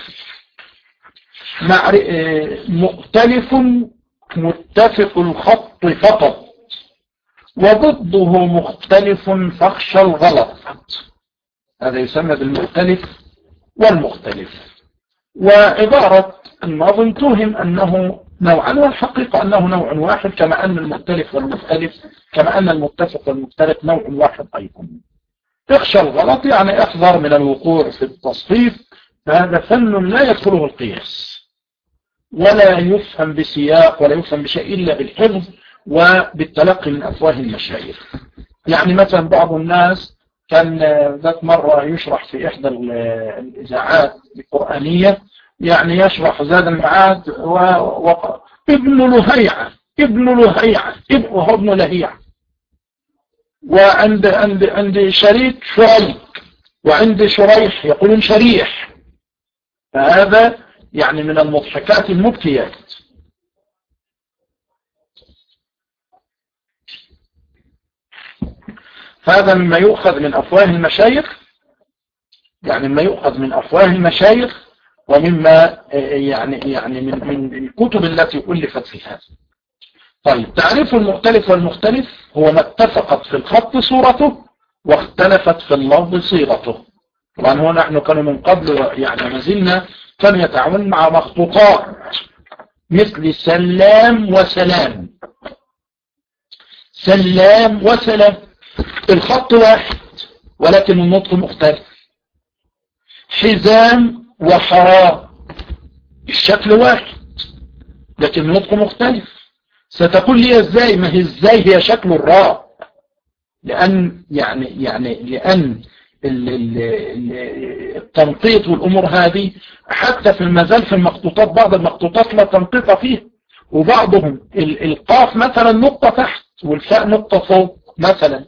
مؤتلف متفق الخط فقط، وضده مختلف فاخشى الغلط. هذا يسمى بالمؤتلف والمختلف. وعبارة الناظم توهم أنه نوعا، والحقيقة أنه نوع واحد، كما أن المختلف والمختلف كما أن المتفق والمختلف نوع واحد أيضا. اخشى الغلط يعني احذر من الوقوع في التصحيف، فهذا فن لا يدخله القياس، ولا يفهم بسياق ولا يفهم بشيء إلا بالحفظ وبالتلقي من أفواه المشايخ. يعني مثلا بعض الناس كان ذات مرة يشرح في إحدى الإذاعات القرآنية، يعني يشرح زاد المعاد ووقع ابن لهيعة ابن لهيعة وهو ابن لهيعة، وعند عند عند شريك شريك، وعند شريح يقولون شريح. فهذا يعني من المضحكات المبكيات. هذا مما يؤخذ من أفواه المشايخ، يعني مما يؤخذ من أفواه المشايخ، ومما يعني يعني من من الكتب التي ألفت في هذا. طيب، تعريف المختلف والمختلف هو ما اتفقت في الخط صورته واختلفت في اللفظ صيغته. طبعا هو نحن كانوا من قبل يعني ما زلنا كان يتعامل مع مخطوطات مثل سلام وسلام. سلام وسلام الخط واحد ولكن النطق مختلف. حزام وحرام الشكل واحد لكن النطق مختلف. ستقول لي ازاي؟ ما هي ازاي هي شكل الراء، لان يعني يعني لان التنقيط والامور هذه حتى في المازال في المخطوطات، بعض المخطوطات لا تنقيط فيها، وبعضهم القاف مثلا نقطة تحت والفاء نقطة فوق مثلا.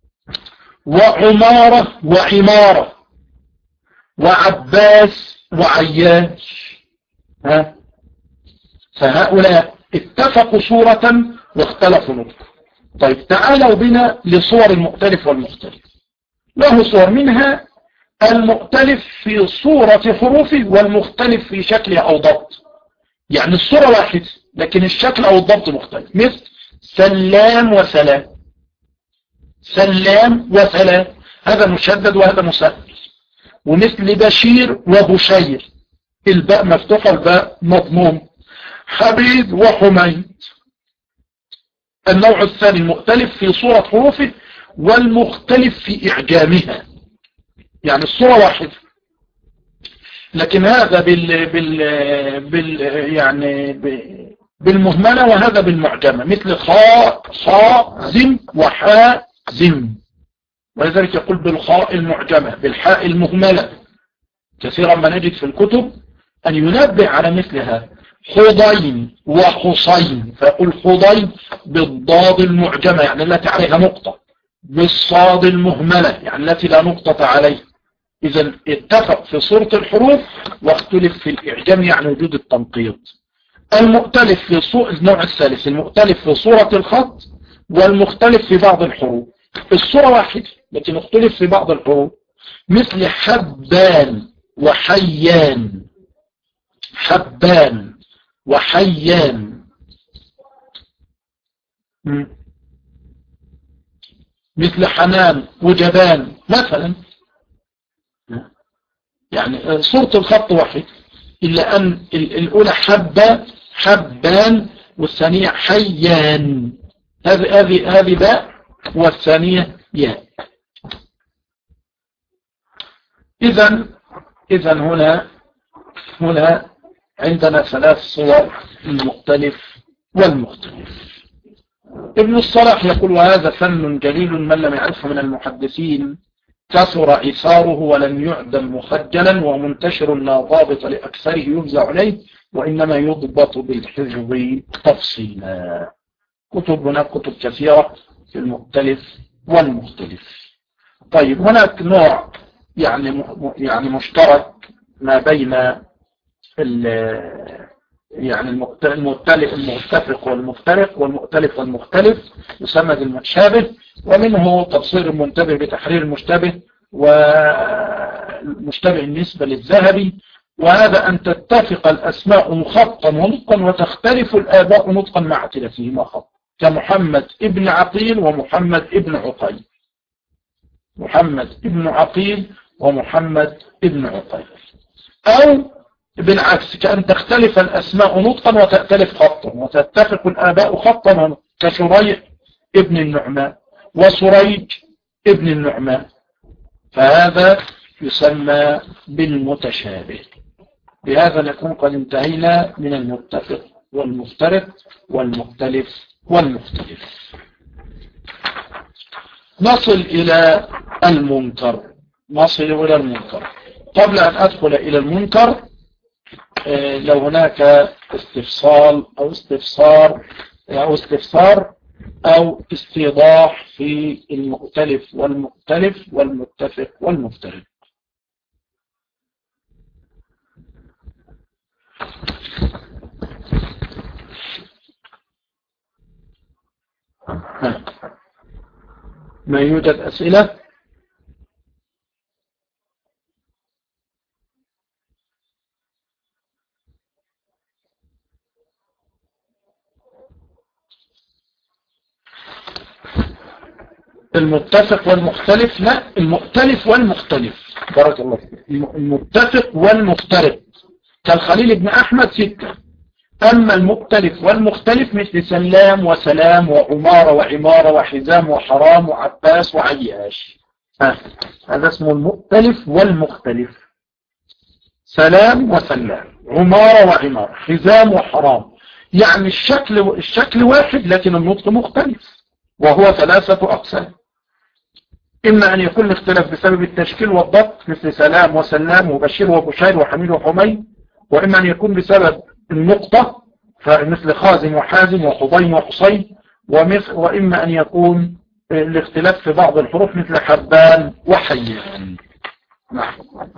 وعمارة وعمارة وعباس وعياش، ها، فهؤلاء اتفقوا صورة واختلفوا نطقا. طيب، تعالوا بنا لصور المؤتلف والمختلف. له صور، منها المؤتلف في صورة حروفه والمختلف في شكل أو ضبط. يعني الصورة واحدة لكن الشكل أو الضبط مختلف، مثل سلام وسلام. سلام وسلام هذا مشدد وهذا مسهل. ومثل بشير وبشير، الباء مفتوحة الباء مضموم. حبيب وحميد. النوع الثاني المختلف في صورة حروفه والمختلف في إعجامها، يعني الصورة واحدة لكن هذا بال بال بال يعني بالمهملة وهذا بالمعجمة، مثل خاء خاء زم وحاء زم. ولذلك يقول بالخاء المعجمة بالحاء المهملة. كثيرا ما نجد في الكتب أن ينبه على مثل هذا. حضين وحصين، فيقول حضين بالضاد المعجمة يعني التي عليها نقطة، بالصاد المهملة يعني التي لا نقطة عليها. إذا اتفق في صورة الحروف واختلف في الإعجام يعني وجود التنقيط. المؤتلف في صورة النوع الثالث، المؤتلف في صورة الخط والمختلف في بعض الحروف. الصورة واحدة لكن اختلف في بعض الحروف، مثل حبان وحيان، حبان وحيان. مثل حنان وجبان مثلا. يعني صورة الخط واحد، إلا أن الأولى حبة حبان والثانية حيان، هذه هذه هذه باء والثانية ياء. إذا إذا هنا هنا عندنا ثلاث صور، المختلف والمختلف. ابن الصلاح يقول: وهذا فن جليل من لم يعرفه من المحدثين كثر إثاره ولم يعدم مخجلا، ومنتشر لا ضابط لأكثره يفزع عليه، وإنما يضبط بالحفظ تفصيلا. كتب هناك كتب كثيرة في المختلف والمختلف. طيب هناك نوع يعني يعني مشترك ما بين يعني المختلف المتفق والمفترق والمختلف والمختلف، يسمى المتشابه، ومنه تفسير المنتبه بتحرير المشتبه والمشتبه النسبة للذهبي. وهذا أن تتفق الأسماء خطا ونطقا وتختلف الآباء نطقا مع اختلافهما خطا، كمحمد ابن عقيل ومحمد ابن عقيل، محمد ابن عقيل ومحمد ابن عقيل. أو بالعكس، كأن تختلف الأسماء نطقا وتختلف خطا وتتفق الآباء خطا، كشريح ابن النعمان وسريج ابن النعمان، فهذا يسمى بالمتشابه. بهذا نكون قد انتهينا من المتفق والمفترق والمختلف والمختلف. نصل إلى المنكر نصل إلى المنكر قبل أن أدخل إلى المنكر، لو هناك استفصال أو استفسار أو استفسار أو استيضاح في المختلف والمختلف والمتفق والمفترق. ما يوجد أسئلة؟ المتفق والمختلف؟ لا، المختلف والمختلف. بارك الله فيك. المتفق والمفترق كالخليل بن أحمد ستة. أما المختلف والمختلف مثل سلام وسلام وعمارة وعمارة وحزام وحرام وعباس وعياش. آه. هذا اسمه المختلف والمختلف. سلام وسلام، عمارة وعمارة، حزام وحرام، يعني الشكل الشكل واحد لكن النطق مختلف، وهو ثلاثة أقسام. إما أن يكون الاختلاف بسبب التشكيل والضبط مثل سلام وسلام وبشير وبشير وحميد وحميد، وإما أن يكون بسبب النقطة فمثل خازن وحازم وحضين وحصين، وإما أن يكون الاختلاف في بعض الحروف مثل حبان وحيان. نعم.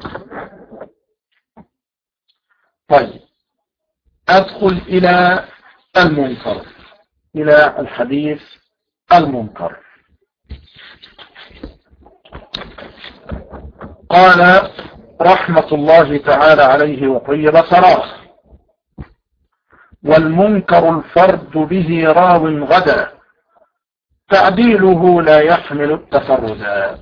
طيب أدخل إلى المنكر، إلى الحديث المنكر. قال رحمة الله تعالى عليه وطيب ثراه: والمنكر الفرد به راو غدا، تعديله لا يحمل التفردا.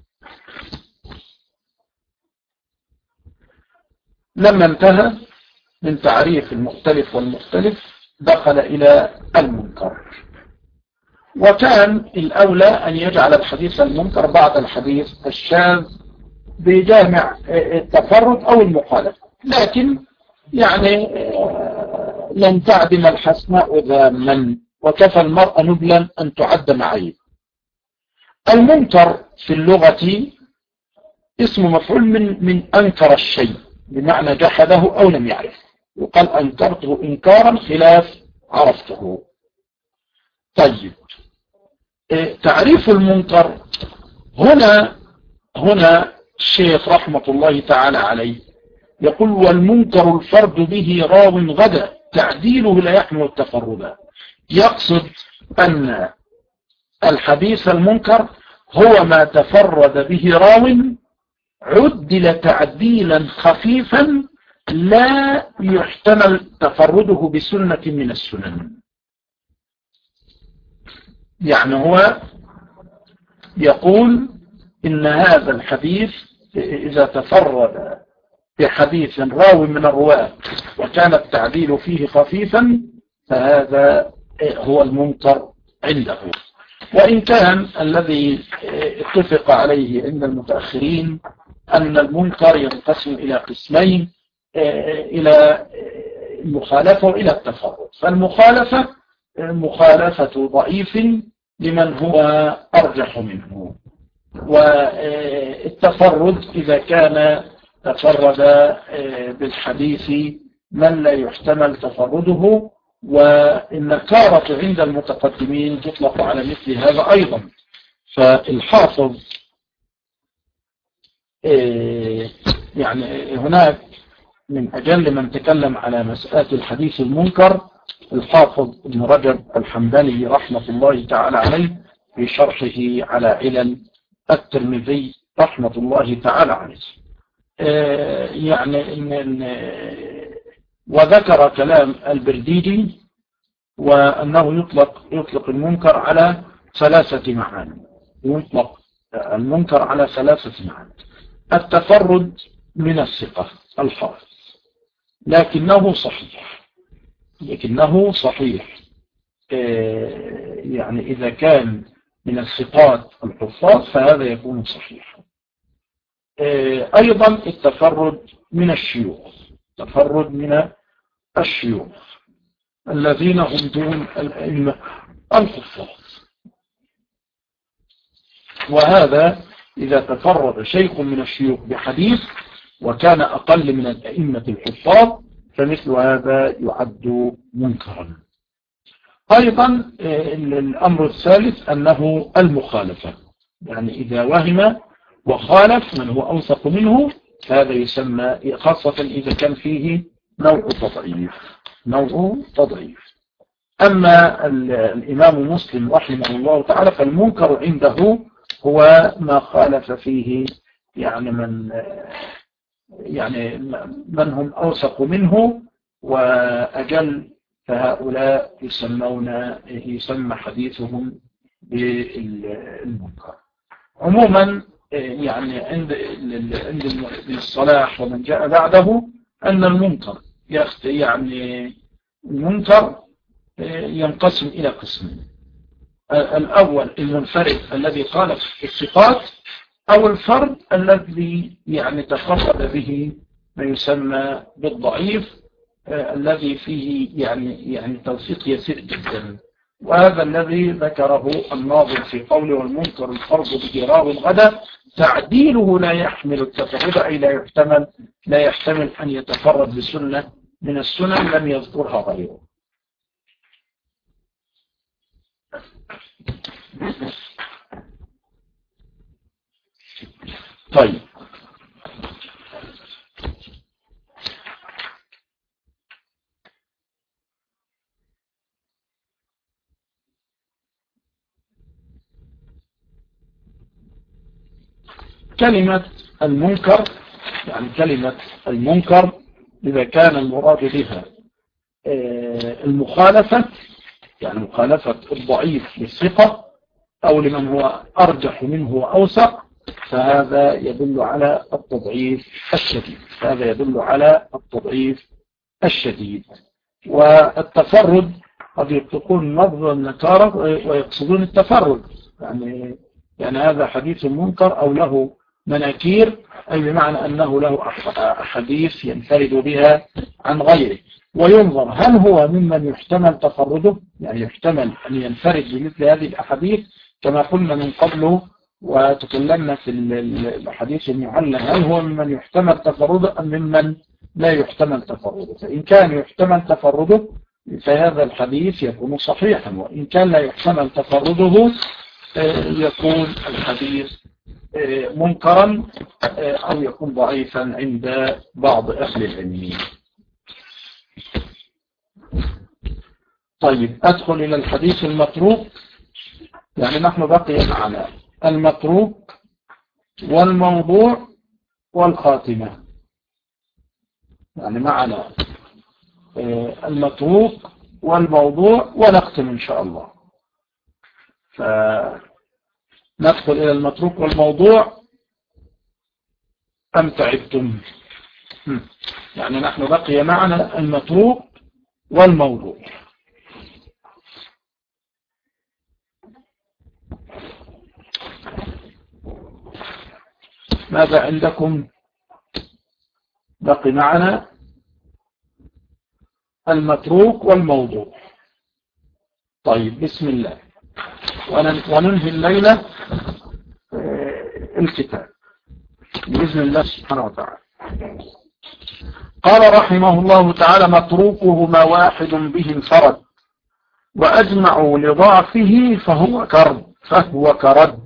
لما انتهى من تعريف المختلف والمختلف دخل إلى المنكر، وكان الأولى أن يجعل الحديث المنكر بعد الحديث الشاذ بجامع التفرد أو المخالفة، لكن يعني لن تعدم الحسناء ذاما، وكفى المرء نبلا أن تعد معيب. المنكر في اللغة اسم مفعول من من أنكر الشيء، بمعنى جحده أو لم يعرف، وقال أنكرته إنكارا خلاف عرفته. طيب تعريف المنكر هنا هنا الشيخ رحمة الله تعالى عليه يقول: والمنكر الفرد به راو غدا، تعديله لا يحمل التفرد. يقصد أن الحديث المنكر هو ما تفرد به راو عدل تعديلا خفيفا لا يحتمل تفرده بسنة من السنن. يعني هو يقول إن هذا الحديث إذا تفرد بحديث راوي من الرواة وكان التعديل فيه خفيفا فهذا هو المنكر عنده. وإن كان الذي اتفق عليه عند المتأخرين أن المنكر ينقسم إلى قسمين، إلى المخالفة وإلى التفرد. فالمخالفة مخالفة ضعيف لمن هو أرجح منه، والتفرد إذا كان تفرد بالحديث من لا يحتمل تفرده. والنكارة عند المتقدمين تطلق على مثل هذا أيضا. فالحافظ يعني هناك من أجل من تكلم على مسألة الحديث المنكر الحافظ ابن رجب الحنبلي رحمة الله تعالى عليه في شرحه على علل الترمذي رحمة الله تعالى عليه. يعني إن وذكر كلام البرديجي وأنه يطلق يطلق المنكر على ثلاثة معاني. يطلق المنكر على ثلاثة معاني. التفرد من الثقة الحافظ لكنه صحيح لكنه صحيح يعني إذا كان من الثقات الحفاظ فهذا يكون صحيح. أيضا التفرد من الشيوخ تفرد من الشيوخ الذين هم دون الأئمة الحفاظ. وهذا إذا تفرد شيخ من الشيوخ بحديث وكان أقل من الأئمة الحفاظ فمثل هذا يعد منكرا. أيضا الأمر الثالث أنه المخالفة، يعني إذا وهم وخالف من هو أوثق منه هذا يسمى، خاصة إذا كان فيه نوع تضعيف نوع تضعيف. أما الإمام مسلم رحمه الله تعالى فالمنكر عنده هو ما خالف فيه يعني من يعني من هم أوثق منه وأجل فهؤلاء يسمون يسمى حديثهم بالمنكر. عموما يعني عند عند الصلاح ومن جاء بعده أن المنكر يعني المنكر ينقسم إلى قسمين. الأول المنفرد الذي خالف الثقات، أو الفرد الذي يعني تفرد به ما يسمى بالضعيف الذي فيه يعني يعني توثيق يسير جدا. وهذا الذي ذكره الناظم في قوله والمنكر الفرد به راو غدا تعديله لا يحمل التفرد، أي لا يحتمل لا يحتمل أن يتفرد بسنة من السنن لم يذكرها غيره. طيب كلمة المنكر، يعني كلمة المنكر إذا كان المراد بها المخالفة، يعني مخالفة الضعيف للثقة أو لمن هو أرجح منه وأوثق، فهذا يدل على التضعيف الشديد فهذا يدل على التضعيف الشديد. والتفرد قد يطلقون لفظ النكارة ويقصدون التفرد، يعني يعني هذا حديث منكر أو له مناكير، أي بمعنى أنه له أحاديث ينفرد بها عن غيره. وينظر هل هو ممن يحتمل تفرده، يعني يحتمل أن ينفرد بمثل هذه الأحاديث كما قلنا من قبله وتكلمنا في الحديث المعلم، هل هو ممن يحتمل تفرده أم ممن لا يحتمل تفرده. فإن كان يحتمل تفرده فهذا الحديث يكون صحيحا، وإن كان لا يحتمل تفرده يكون الحديث منكرا أو يكون ضعيفا عند بعض أهل العلم. طيب أدخل إلى الحديث المتروك. يعني نحن بقي معنا المتروك والموضوع والخاتمة. يعني معنا المتروك والموضوع ونختم إن شاء الله. فندخل إلى المتروك والموضوع أم تعبتم؟ يعني نحن بقي معنا المتروك والموضوع. ماذا عندكم؟ بقي معنا المتروك والموضوع. طيب بسم الله، وننهي الليلة الكتاب بإذن الله سبحانه وتعالى. قال رحمه الله تعالى: متروكه ما واحد به انفرد وأجمعوا لضعفه فهو كرد فهو كرد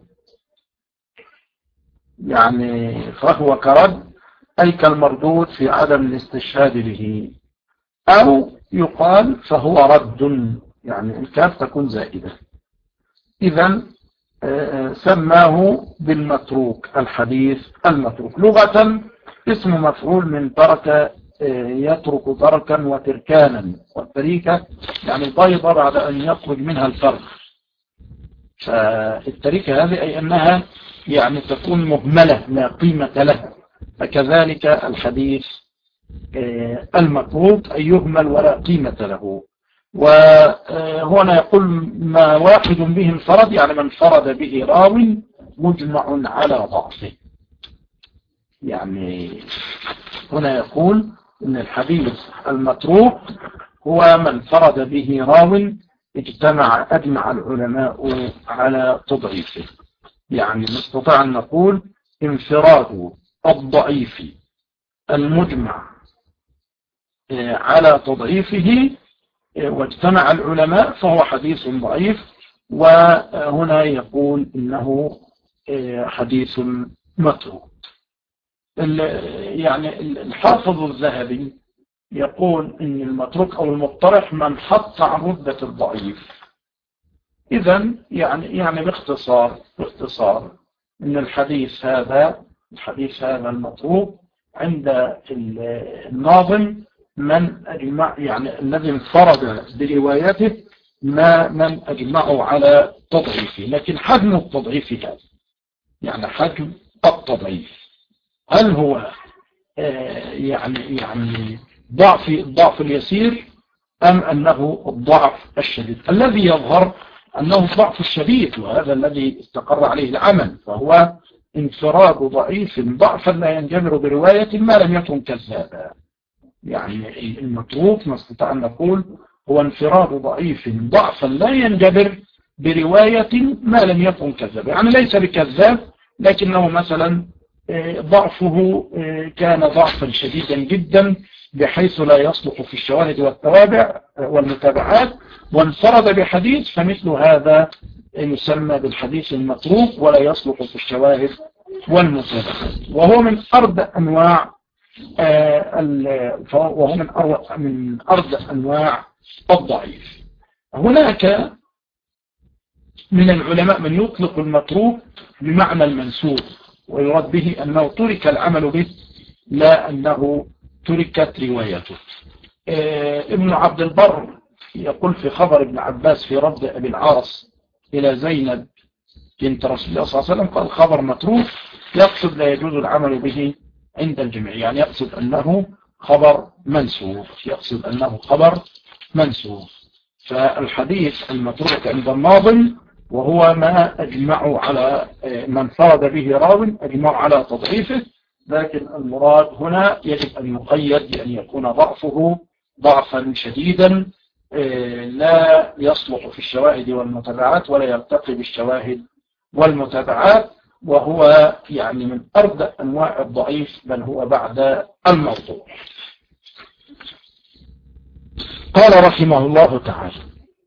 يعني فهو كرد أي كالمردود في عدم الاستشهاد به، أو يقال فهو رد، يعني الكاف تكون زائدة. إذن سماه بالمتروك، الحديث المتروك. لغة اسم مفعول من ترك يترك تركا وتركانا، والتريكة يعني البيضة بعد أن يخرج منها الفرخ. فالتركة هذه أي أنها يعني تكون مهملة لا قيمة لها، فكذلك الحديث المتروك أي يهمل ولا قيمة له. وهنا يقول ما واحد به انفرد، يعني من فرد به راو مجمع على ضعفه. يعني هنا يقول إن الحديث المتروك هو من فرد به راو اجتمع أجمع العلماء على تضعيفه. يعني نستطيع أن نقول انفراد الضعيف المجمع على تضعيفه واجتمع العلماء فهو حديث ضعيف. وهنا يقول إنه حديث متروك. يعني الحافظ الذهبي يقول إن المتروك أو المقترح من حط عن رتبة الضعيف. إذن يعني يعني باختصار باختصار إن الحديث هذا الحديث هذا المتروك عند الناظم من أجمع، يعني الذي انفرد بروايته ما من أجمعوا على تضعيفه. لكن حجم التضعيف هذا، يعني حجم التضعيف هل هو آه يعني يعني ضعف الضعف اليسير أم أنه الضعف الشديد؟ الذي يظهر أنه الضعف الشديد، وهذا الذي استقر عليه العمل، فهو انفراد ضعيف ضعفا لا ينجبر برواية ما لم يكن كذابا. يعني المتروك نستطيع أن نقول هو انفراد ضعيف ضعفا لا ينجبر برواية ما لم يكن كذابا. يعني ليس بكذاب، لكنه مثلا ضعفه كان ضعفا شديدا جدا بحيث لا يصلح في الشواهد والتوابع والمتابعات، وانفرد بحديث، فمثل هذا يسمى بالحديث المتروك ولا يصلح في الشواهد والمتابعات. وهو من أرض أنواع وهو من أرض من أرض أنواع الضعيف. هناك من العلماء من يطلق المتروك بمعنى المنسوب، ويراد به أنه ترك العمل به لا أنه تركت روايته. ابن عبد البر يقول في خبر ابن عباس في رد أبي العاص إلى زينب بنت رسول الله صلى الله عليه وسلم، قال خبر متروك يقصد لا يجوز العمل به عند الجميع، يعني يقصد أنه خبر منسوب يقصد أنه خبر منسوب. فالحديث المتروك عند الناظم وهو ما أجمعوا على من فرد به راو أجمعوا على تضعيفه، لكن المراد هنا يجب أن يقيد بأن يكون ضعفه ضعفا شديدا لا يصلح في الشواهد والمتابعات ولا يرتقي بالشواهد والمتابعات، وهو يعني من أرض أنواع الضعيف، بل هو بعد الموضوع. قال رحمه الله تعالى: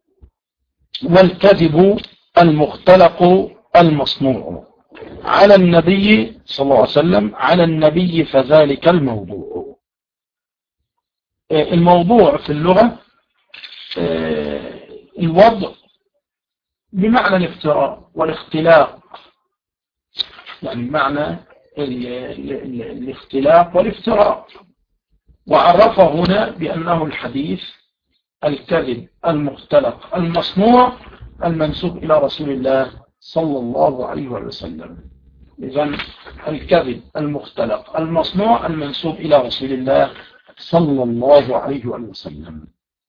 والكذب المختلق المصنوع على النبي صلى الله عليه وسلم على النبي فذلك الموضوع. الموضوع في اللغة الوضع بمعنى الافتراء والاختلاق، يعني بمعنى الاختلاق والافتراء. وعرفه هنا بأنه الحديث الكذب المختلق المصنوع المنسوب إلى رسول الله صلى الله عليه وسلم. إذن الكذب المختلق المصنوع المنسوب إلى رسول الله صلى الله عليه وسلم.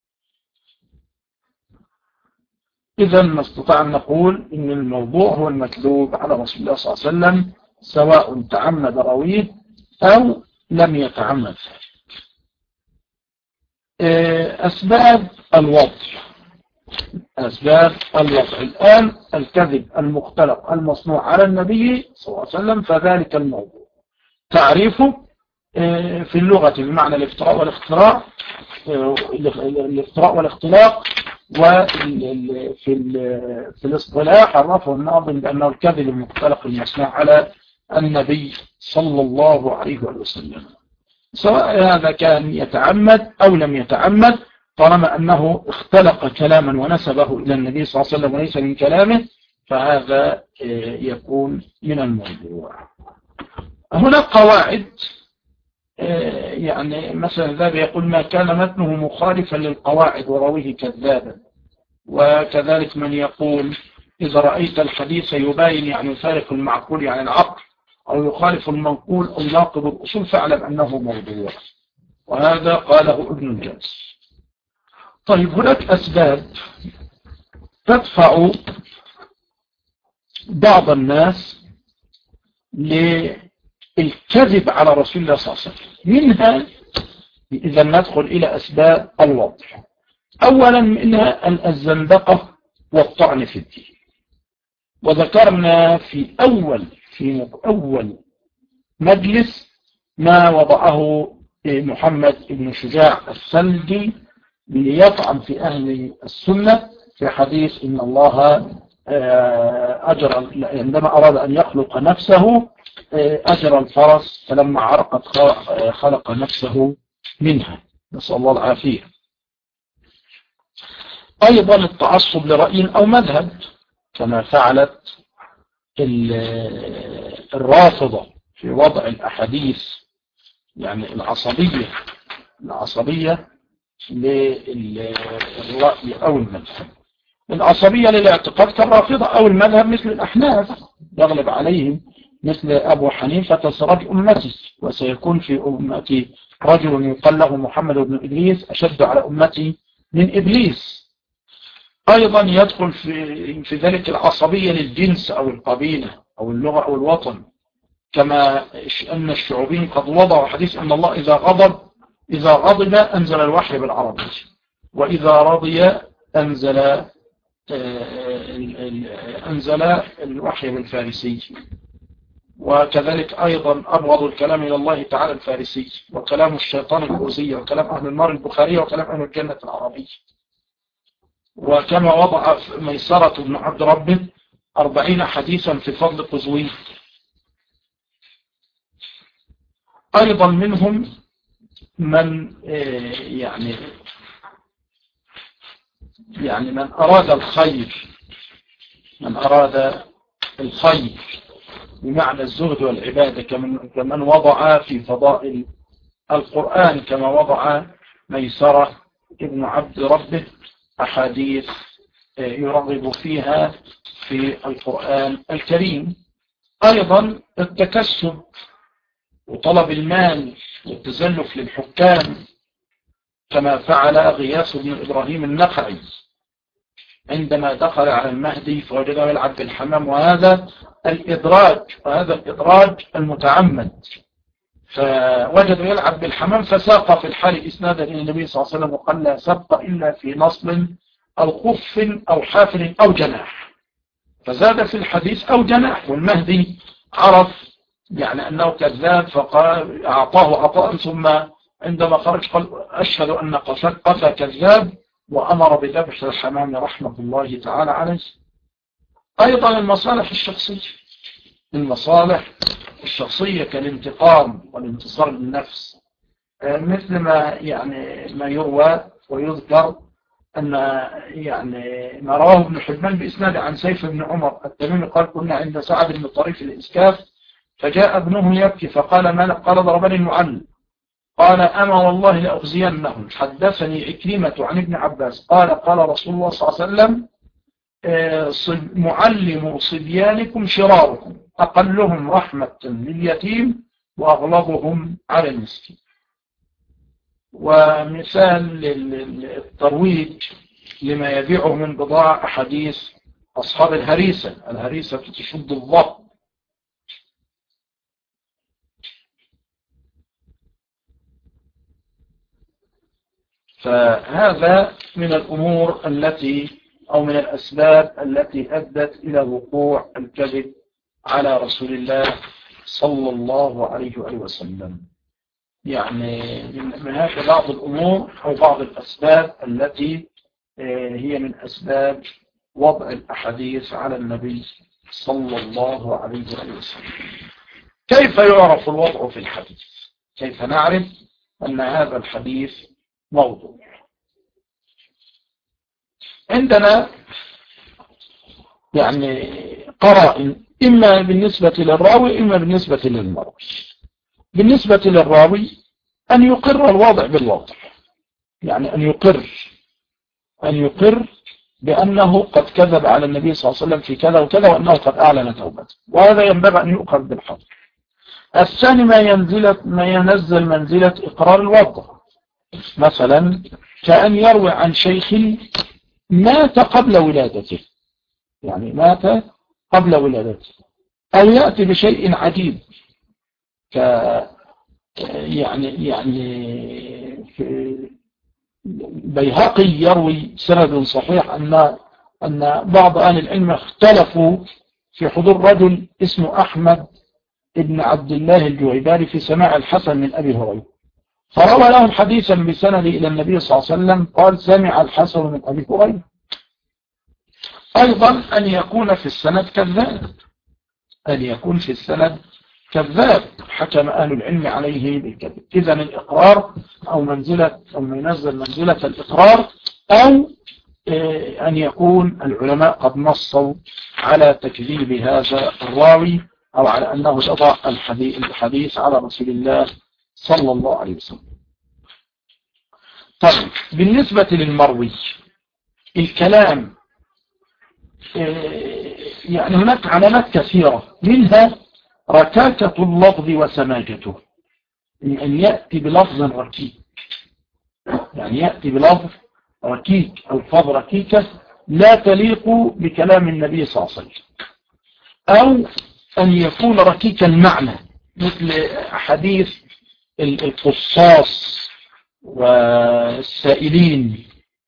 إذن نستطيع أن نقول إن الموضوع هو المكذوب على رسول الله صلى الله عليه وسلم، سواء تعمد راويه أو لم يتعمد. أسباب الوضع أسباب الوضع الآن الكذب المختلق المصنوع على النبي صلى الله عليه وسلم، فذلك الموضوع تعريفه في اللغة بمعنى الافتراء والاختراع الافتراء والاختلاق، وفي في الاصطلاح عرفه الناظم بأنه الكذب المختلق المصنوع على النبي صلى الله عليه وسلم، سواء هذا كان يتعمد أو لم يتعمد، طالما أنه اختلق كلاما ونسبه إلى النبي صلى الله عليه وسلم وليس من كلامه، فهذا يكون من الموضوع. هناك قواعد، يعني مثلا ذا يقول ما كان متنه مخالفا للقواعد وراويه كذابا، وكذلك من يقول إذا رأيت الحديث يباين يعني يفارق المعقول عن العقل أو يخالف المنقول أو يناقض الأصول فاعلم أنه موضوع، وهذا قاله ابن الجوزي. طيب هناك أسباب تدفع بعض الناس للكذب على رسول الله صلى الله عليه وسلم، منها إذا ندخل إلى أسباب الوضع. أولا منها الزندقة والطعن في الدين، وذكرنا في أول في أول مجلس ما وضعه محمد بن شجاع السلدي ليطعن في أهل السنة في حديث إن الله أجر عندما أراد أن يخلق نفسه أجر الفرس فلما عرقت خلق نفسه منها، نسأل الله العافية. أيضا التعصب لرأي أو مذهب كما فعلت الرافضة في وضع الأحاديث، يعني العصبية العصبية للرأي أو المذهب، العصبية للاعتقاد كالرافضة، أو المذهب مثل الأحناف يغلب عليهم مثل أبو حنيفة سراج أمتي، وسيكون في أمتي رجل يقال له محمد بن إدريس أشد على أمتي من إبليس. أيضا يدخل في, في ذلك العصبية للجنس أو القبيلة أو اللغة أو الوطن، كما أن الشعوبين قد وضعوا حديث أن الله إذا غضب إذا غضب أنزل الوحي بالعربي، وإذا رضي أنزل أنزل الوحي بالفارسي. وكذلك أيضا أبغض الكلام إلى الله تعالى الفارسي، وكلام الشيطان الكوزي، وكلام أهل النار البخاري، وكلام أهل الجنة العربي. وكما وضع ميسرة بن عبد ربه أربعين حديثا في فضل قزوين. أيضا منهم من يعني يعني من أراد الخير من أراد الخير بمعنى الزهد والعبادة، كمن وضع في فضائل القرآن كما وضع ميسرة ابن عبد ربه أحاديث يرغب فيها في القرآن الكريم. أيضا التكسب وطلب المال والتزلف للحكام كما فعل غياث بن إبراهيم النخعي عندما دخل على المهدي فوجده يلعب بالحمام، وهذا الإدراج وهذا الإدراج المتعمد، فوجده يلعب بالحمام فساق في الحال إسنادا إلى النبي صلى الله عليه وسلم وقال لا سبق إلا في نصل أو خف أو حافر أو جناح، فزاد في الحديث أو جناح، والمهدي عرف يعني أنه كذاب فقال أعطاه عطاء، ثم عندما خرج قال أشهد أن قفا كذاب، وأمر بذبح الحمام رحمة الله تعالى عليه. أيضا المصالح الشخصية المصالح الشخصية كالانتقام والانتصار للنفس، مثل ما يعني ما يروى ويذكر أن يعني ما رواه ابن حبان بإسناد عن سيف بن عمر التميمي قال كنا عند سعد بن طريف الإسكاف فجاء ابنه يبكي فقال ما لك؟ قال ضربني المعلم. قال أما والله لأخزينهم. حدثني عكرمة عن ابن عباس قال قال رسول الله صلى الله عليه وسلم معلم صبيانكم شراركم أقلهم رحمة لليتيم وأغلظهم على المسكين. ومثال الترويج لما يبيعه من بضاعة أحاديث أصحاب الهريسة. الهريسة تشد الضغط. فهذا من الأمور التي أو من الأسباب التي أدت إلى وقوع الكذب على رسول الله صلى الله عليه وسلم. يعني من هذه بعض الأمور أو بعض الأسباب التي هي من أسباب وضع الأحاديث على النبي صلى الله عليه وسلم. كيف يعرف الوضع في الحديث؟ كيف نعرف أن هذا الحديث موضوع؟ عندنا يعني قرائن إما بالنسبة للراوي إما بالنسبة للمروي. بالنسبة للراوي أن يقر الوضع بالوضع، يعني أن يقر أن يقر بأنه قد كذب على النبي صلى الله عليه وسلم في كذا وكذا وأنه قد أعلن توبته، وهذا ينبغي أن يؤخذ بالحظر. الثاني ما ينزل ما ينزل منزلة إقرار الوضع، مثلا كأن يروي عن شيخ مات قبل ولادته، يعني مات قبل ولادته، أو يأتي بشيء عجيب ك يعني يعني في بيهقي يروي سند صحيح أن أن بعض أهل العلم اختلفوا في حضور رجل اسمه أحمد ابن عبد الله الجويباري في سماع الحسن من أبي هريرة، فروى لهم حديثا بسند إلى النبي صلى الله عليه وسلم قال سمع الحسن من أبي هريرة. أيضا أن يكون في السند كذاب، أن يكون في السند كذاب حكم أهل العلم عليه بالكذب. إذن الإقرار أو منزلة أو ينزل منزلة الإقرار، أو أن يكون العلماء قد نصوا على تكذيب هذا الراوي أو على أنه يضع الحديث على رسول الله صلى الله عليه وسلم. طيب بالنسبة للمروي الكلام يعني هناك علامات كثيرة، منها ركاكة اللفظ وسماجته، أن يأتي بلفظ ركيك، يعني يأتي بلفظ ركيك ألفاظ ركيكة لا تليق بكلام النبي صلى الله عليه وسلم، أو أن يكون ركيك المعنى مثل حديث القصاص والسائلين،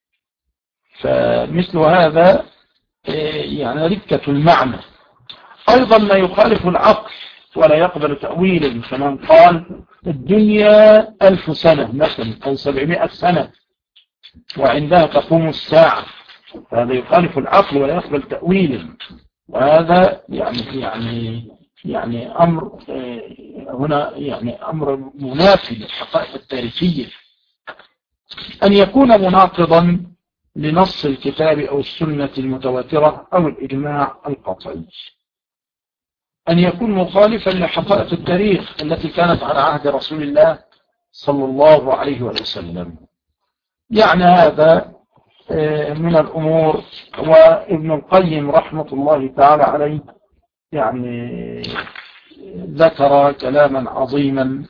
فمثل هذا يعني ركة المعنى. أيضا ما يخالف العقل ولا يقبل تأويلا، فمن قال الدنيا ألف سنة مثلا أو سبعمائة سنة وعندها تقوم الساعة، فهذا يخالف العقل ولا يقبل تأويلا، وهذا يعني يعني يعني أمر هنا يعني أمر منافي للحقائق التاريخية. أن يكون مناقضا لنص الكتاب أو السنة المتواترة أو الإجماع القطعي. أن يكون مخالفا لحقائق التاريخ التي كانت على عهد رسول الله صلى الله عليه وسلم. يعني هذا من الأمور. وابن القيم رحمة الله تعالى عليه يعني ذكر كلاما عظيما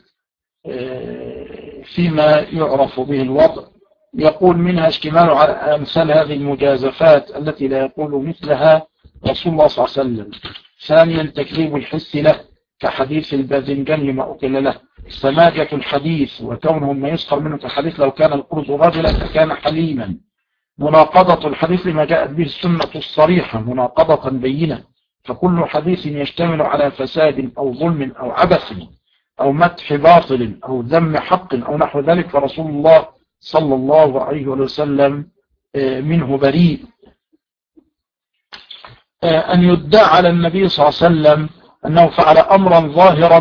فيما يعرف به الوضع، يقول منها اشتماله على أمثال هذه المجازفات التي لا يقول مثلها رسول الله صلى الله عليه وسلم. ثانيا تكذيب الحس له كحديث الباذنجان لما أكل له، سماجة الحديث وكونه ما يسخر منه كحديث لو كان القرد رجلا فكان حليما، مناقضة الحديث لما جاءت به السنة الصريحة مناقضة بينة، فكل حديث يشتمل على فساد أو ظلم أو عبث أو مدح باطل أو ذم حق أو نحو ذلك فرسول الله صلى الله عليه وسلم منه بريء. أن يدعى على النبي صلى الله عليه وسلم أنه فعل أمرا ظاهرا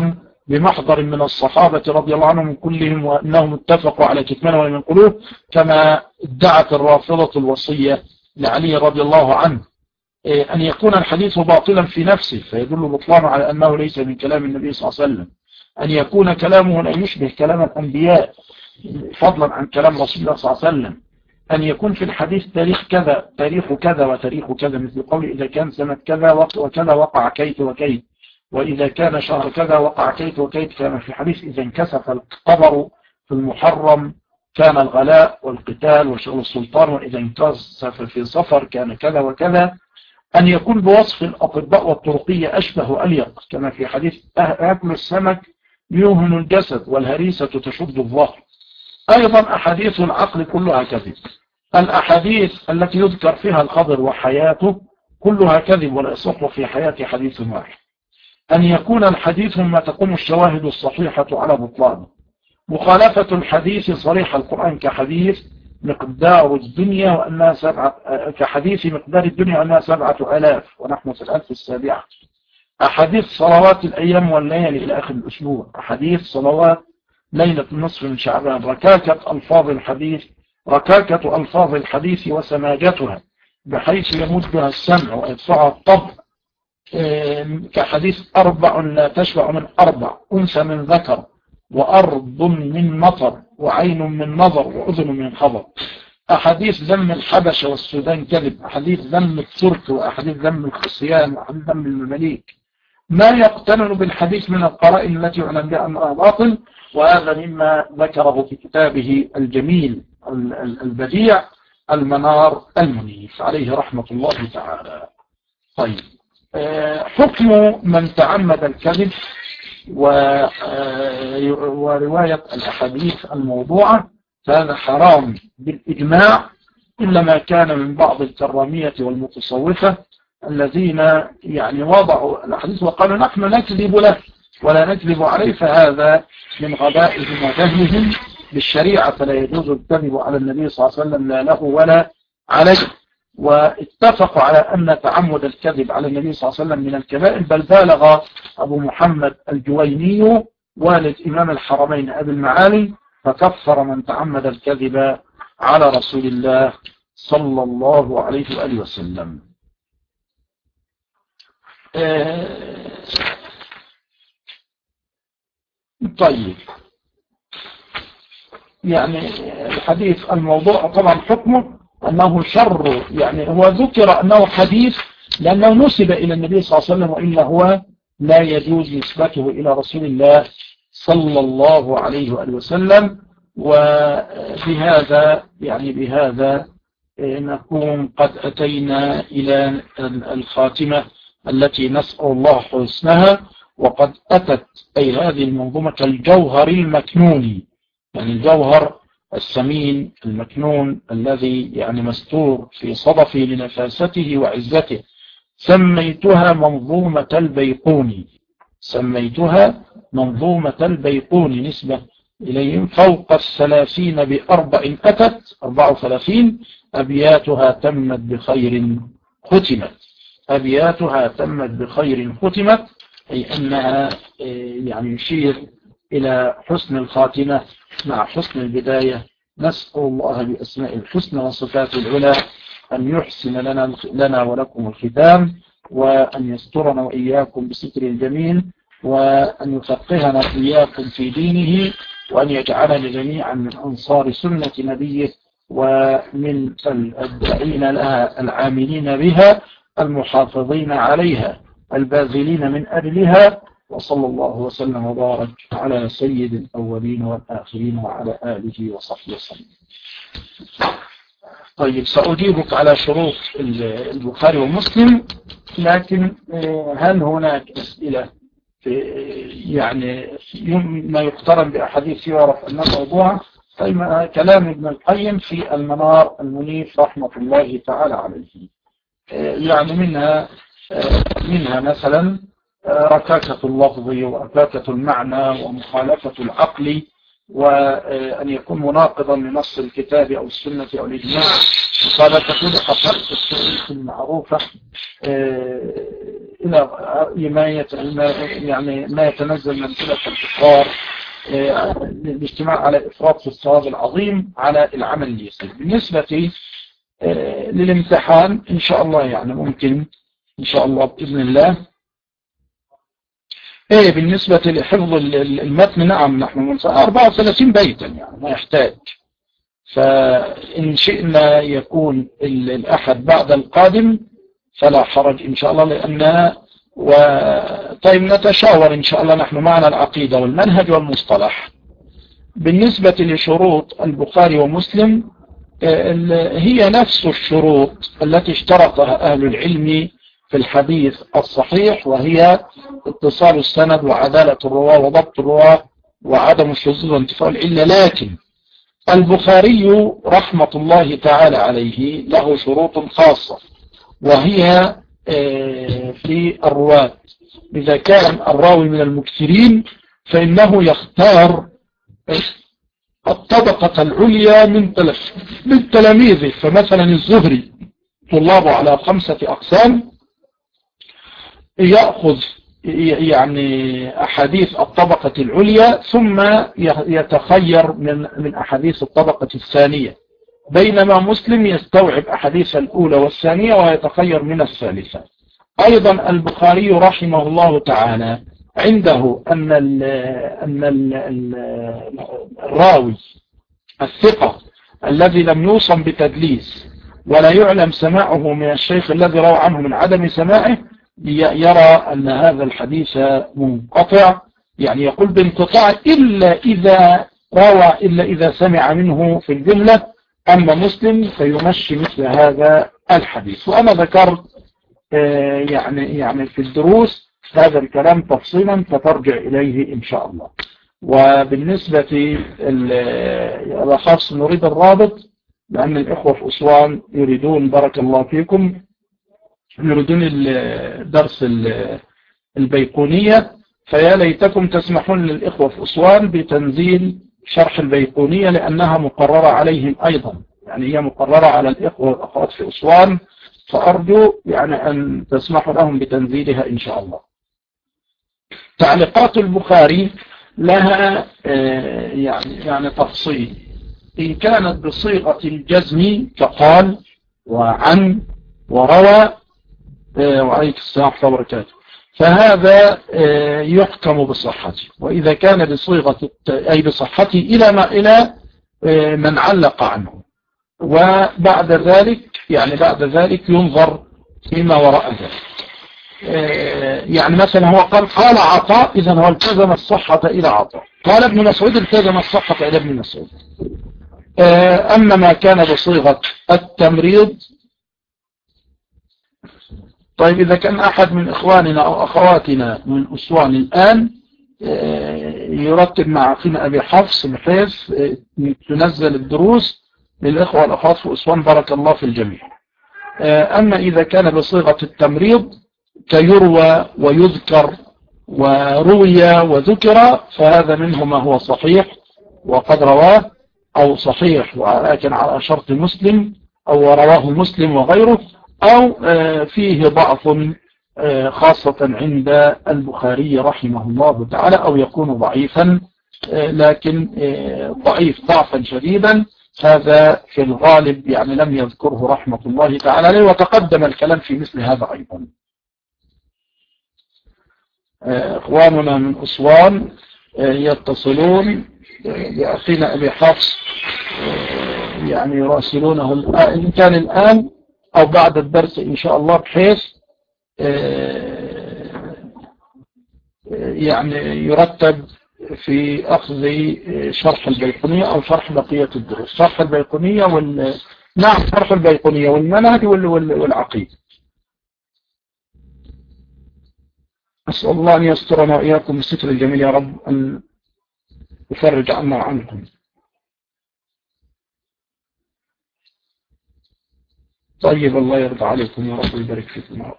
بمحضر من الصحابة رضي الله عنهم كلهم وأنهم اتفقوا على كتمانه ولم ينقلوه، كما ادعت الرافضة الوصية لعلي رضي الله عنه أن يكون الحديث باطلا في نفسه فيدل بطلانه على أنه ليس من كلام النبي صلى الله عليه وسلم، أن يكون كلامه لا يشبه كلام الأنبياء فضلا عن كلام رسول الله صلى الله عليه وسلم، أن يكون في الحديث تاريخ كذا تاريخ كذا وتاريخ كذا، مثل قول إذا كان سنة كذا وكذا وقع كيت وكيت، وإذا كان شهر كذا وقع كيت وكيت، كان في الحديث إذا انكسف القمر في المحرم كان الغلاء والقتال وشغل السلطان، وإذا انكسف في صفر كان كذا وكذا. أن يكون بوصف الأطباء والطرقية أشبه وأليق، كما في حديث أكل السمك يوهن الجسد والهريسة تشد الظهر. أيضا أحاديث العقل كلها كذب، الأحاديث التي يذكر فيها الخضر وحياته كلها كذب ولا يصح في حياة حديث واحد. أن يكون الحديث ما تقوم الشواهد الصحيحة على بطلانه. مخالفة الحديث صريح القرآن كحديث مقدار الدنيا وأنها سبعة كحديث مقدار الدنيا وأنها سبعة آلاف ونحن في الألف السابعة. أحاديث صلوات الأيام والليالي إلى آخر الأسبوع. أحاديث صلوات ليلة النصف من شعبان. ركاكة ألفاظ الحديث ركاكة ألفاظ الحديث وسماجتها بحيث يمدها السمع ويدفعها الطبع، كحديث أربع لا تشبع من أربع، أنثى من ذكر، وأرض من مطر، وعين من نظر، وأذن من خبر. أحاديث ذم الحبشة والسودان كذب، أحاديث ذم الترك، وأحاديث ذم الخصيان، وأحاديث ذم المماليك. ما يقتنن بالحديث من القرائن التي يعلم بها أنها باطل، وهذا مما ذكره في كتابه الجميل البديع المنار المنيف عليه رحمة الله تعالى. طيب، حكم من تعمد الكذب ورواية الأحاديث الموضوعة، فهذا حرام بالإجماع، إلا ما كان من بعض الكرامية والمتصوفة الذين يعني وضعوا الأحاديث وقالوا نحن نكذب له ولا نكذب عليه، فهذا من غبائهم وجهلهم بالشريعة، فلا يجوز الكذب على النبي صلى الله عليه وسلم لا له ولا عليه. واتفقوا على أن تعمد الكذب على النبي صلى الله عليه وسلم من الكبائر، بل بالغ أبو محمد الجويني والد إمام الحرمين أبي المعالي فكفر من تعمد الكذب على رسول الله صلى الله عليه وآله وسلم. طيب، يعني الحديث الموضوع طبعا حكمه أنه شر، يعني هو ذكر أنه حديث لأنه نسب إلى النبي صلى الله عليه وسلم، وإلا هو لا يجوز نسبته إلى رسول الله صلى الله عليه وآله وسلم. وبهذا يعني بهذا نكون قد أتينا إلى الخاتمة التي نسأل الله حسنها، وقد أتت أي هذه المنظومة كالجوهر المكنون، يعني الجوهر السمين المكنون الذي يعني مستور في صدفه لنفاسته وعزته. سميتها منظومة البيقوني، سميتها منظومة البيقوني نسبة إليهم. فوق الثلاثين بأربع أتت، أربع وثلاثين، أبياتها تمت بخير ختمت، أبياتها تمت بخير ختمت، أي أنها يعني يشير إلى حسن الخاتمة مع حسن البداية. نسأل الله بأسماء الحسنى وصفات العلى أن يحسن لنا, لنا ولكم الختام، وأن يسترنا وإياكم بستر الجميل، وأن يفقهنا إياكم في دينه، وأن يجعلنا جميعا من أنصار سنة نبيه ومن الداعين لها العاملين بها المحافظين عليها الباذلين من أجلها. وصلى الله وسلم وبارك على سيد الأولين والآخرين وعلى آله وصحبه وسلم. طيب، سأجيبك على شروط البخاري ومسلم، لكن هل هناك أسئلة يعني ما يقترن بأحاديث يعرف أنها موضوعة؟ طيب، كلام ابن القيم في المنار المنيف رحمة الله تعالى عليه، يعني منها منها مثلا ركاكة اللفظ وركاكة المعنى ومخالفة العقل، وأن يكون مناقضا لنص الكتاب أو السنة أو الإجماع، قال تكون حقائق التاريخ المعروفة إلى ما يعني ما يتنزل منزلة الإقرار، الاجتماع على الإفراط في الثواب العظيم على العمل اليسير. بالنسبة للامتحان إن شاء الله يعني ممكن إن شاء الله بإذن الله. إيه بالنسبة لحفظ المتن، نعم نحن من أربعة وثلاثين بيتا يعني ما يحتاج، فإن شئنا يكون الأحد بعد القادم فلا حرج إن شاء الله، لأننا و... طيب نتشاور إن شاء الله نحن معنا العقيدة والمنهج والمصطلح. بالنسبة لشروط البخاري ومسلم هي نفس الشروط التي اشترطها أهل العلم في الحديث الصحيح، وهي اتصال السند وعدالة الرواة وضبط الرواة وعدم الشذوذ وانتفاء العلة. لكن البخاري رحمة الله تعالى عليه له شروط خاصة، وهي في الرواة. إذا كان الراوي من المكثرين فإنه يختار الطبقة العليا من تلاميذه. فمثلا الزهري طلابه على خمسة أقسام، يأخذ يعني أحاديث الطبقة العليا ثم يتخير من من أحاديث الطبقة الثانية، بينما مسلم يستوعب أحاديث الأولى والثانية ويتخير من الثالثة. أيضا البخاري رحمه الله تعالى عنده أن ال أن ال الراوي الثقة الذي لم يوصم بتدليس ولا يعلم سماعه من الشيخ الذي روى عنه من عدم سماعه يرى أن هذا الحديث منقطع، يعني يقول بانقطاع إلا إذا روى إلا إذا سمع منه في الجملة. أما مسلم فيمشي مثل هذا الحديث. وأنا ذكرت يعني يعني في الدروس هذا الكلام تفصيلا فترجع إليه إن شاء الله. وبالنسبة لخاص نريد الرابط، لأن الإخوة في أسوان يريدون بارك الله فيكم يريدون درس البيقونية، فيا ليتكم تسمحون للإخوة في أسوان بتنزيل شرح البيقونية، لأنها مقررة عليهم أيضا، يعني هي مقررة على الإخوة والأخوات في أسوان، فأرجو يعني أن تسمحوا لهم بتنزيلها إن شاء الله. تعليقات البخاري لها يعني يعني تفصيل، إن كانت بصيغة الجزم كقال وعن وروى وعليك السلام ورحمة الله وبركاته فهذا يحكم بصحته، وإذا كان بصيغة أي بصحته إلى ما إلى من علق عنه، وبعد ذلك يعني بعد ذلك ينظر فيما وراء ذلك. يعني مثلا هو قال قال عطاء، إذا هو التزم الصحة إلى عطاء. قال ابن مسعود التزم الصحة إلى ابن مسعود. أما ما كان بصيغة التمريض، طيب إذا كان أحد من إخواننا أو أخواتنا من أسوان الآن يرتب مع أخينا أبي حفص بحيث تنزل الدروس للإخوة والأخوات في أسوان بارك الله في الجميع. أما إذا كان بصيغة التمريض كيروى ويذكر وروي وذكر، فهذا منه ما هو صحيح وقد رواه، أو صحيح ولكن على شرط مسلم، أو رواه مسلم وغيره، أو فيه ضعف خاصة عند البخاري رحمه الله تعالى، أو يكون ضعيفا لكن ضعيف ضعفا شديدا، هذا في الغالب يعني لم يذكره رحمة الله تعالى عليه، وتقدم الكلام في مثل هذا أيضا. إخواننا من أسوان يتصلون بأخينا أبي حفص، يعني يراسلونه إن كان الآن أو بعد الدرس إن شاء الله، بحيث يعني يرتب في أخذ شرح البيقونية أو شرح بقية الدروس، شرح البيقونية وال نعم شرح البيقونية والمنهج والعقيدة. أسأل الله أن يسترنا وإياكم بالستر الجميل يا رب، أن يفرج عنا وعنكم. طيب الله يرضى عليكم يا رب ويبارك فيكم يا رب.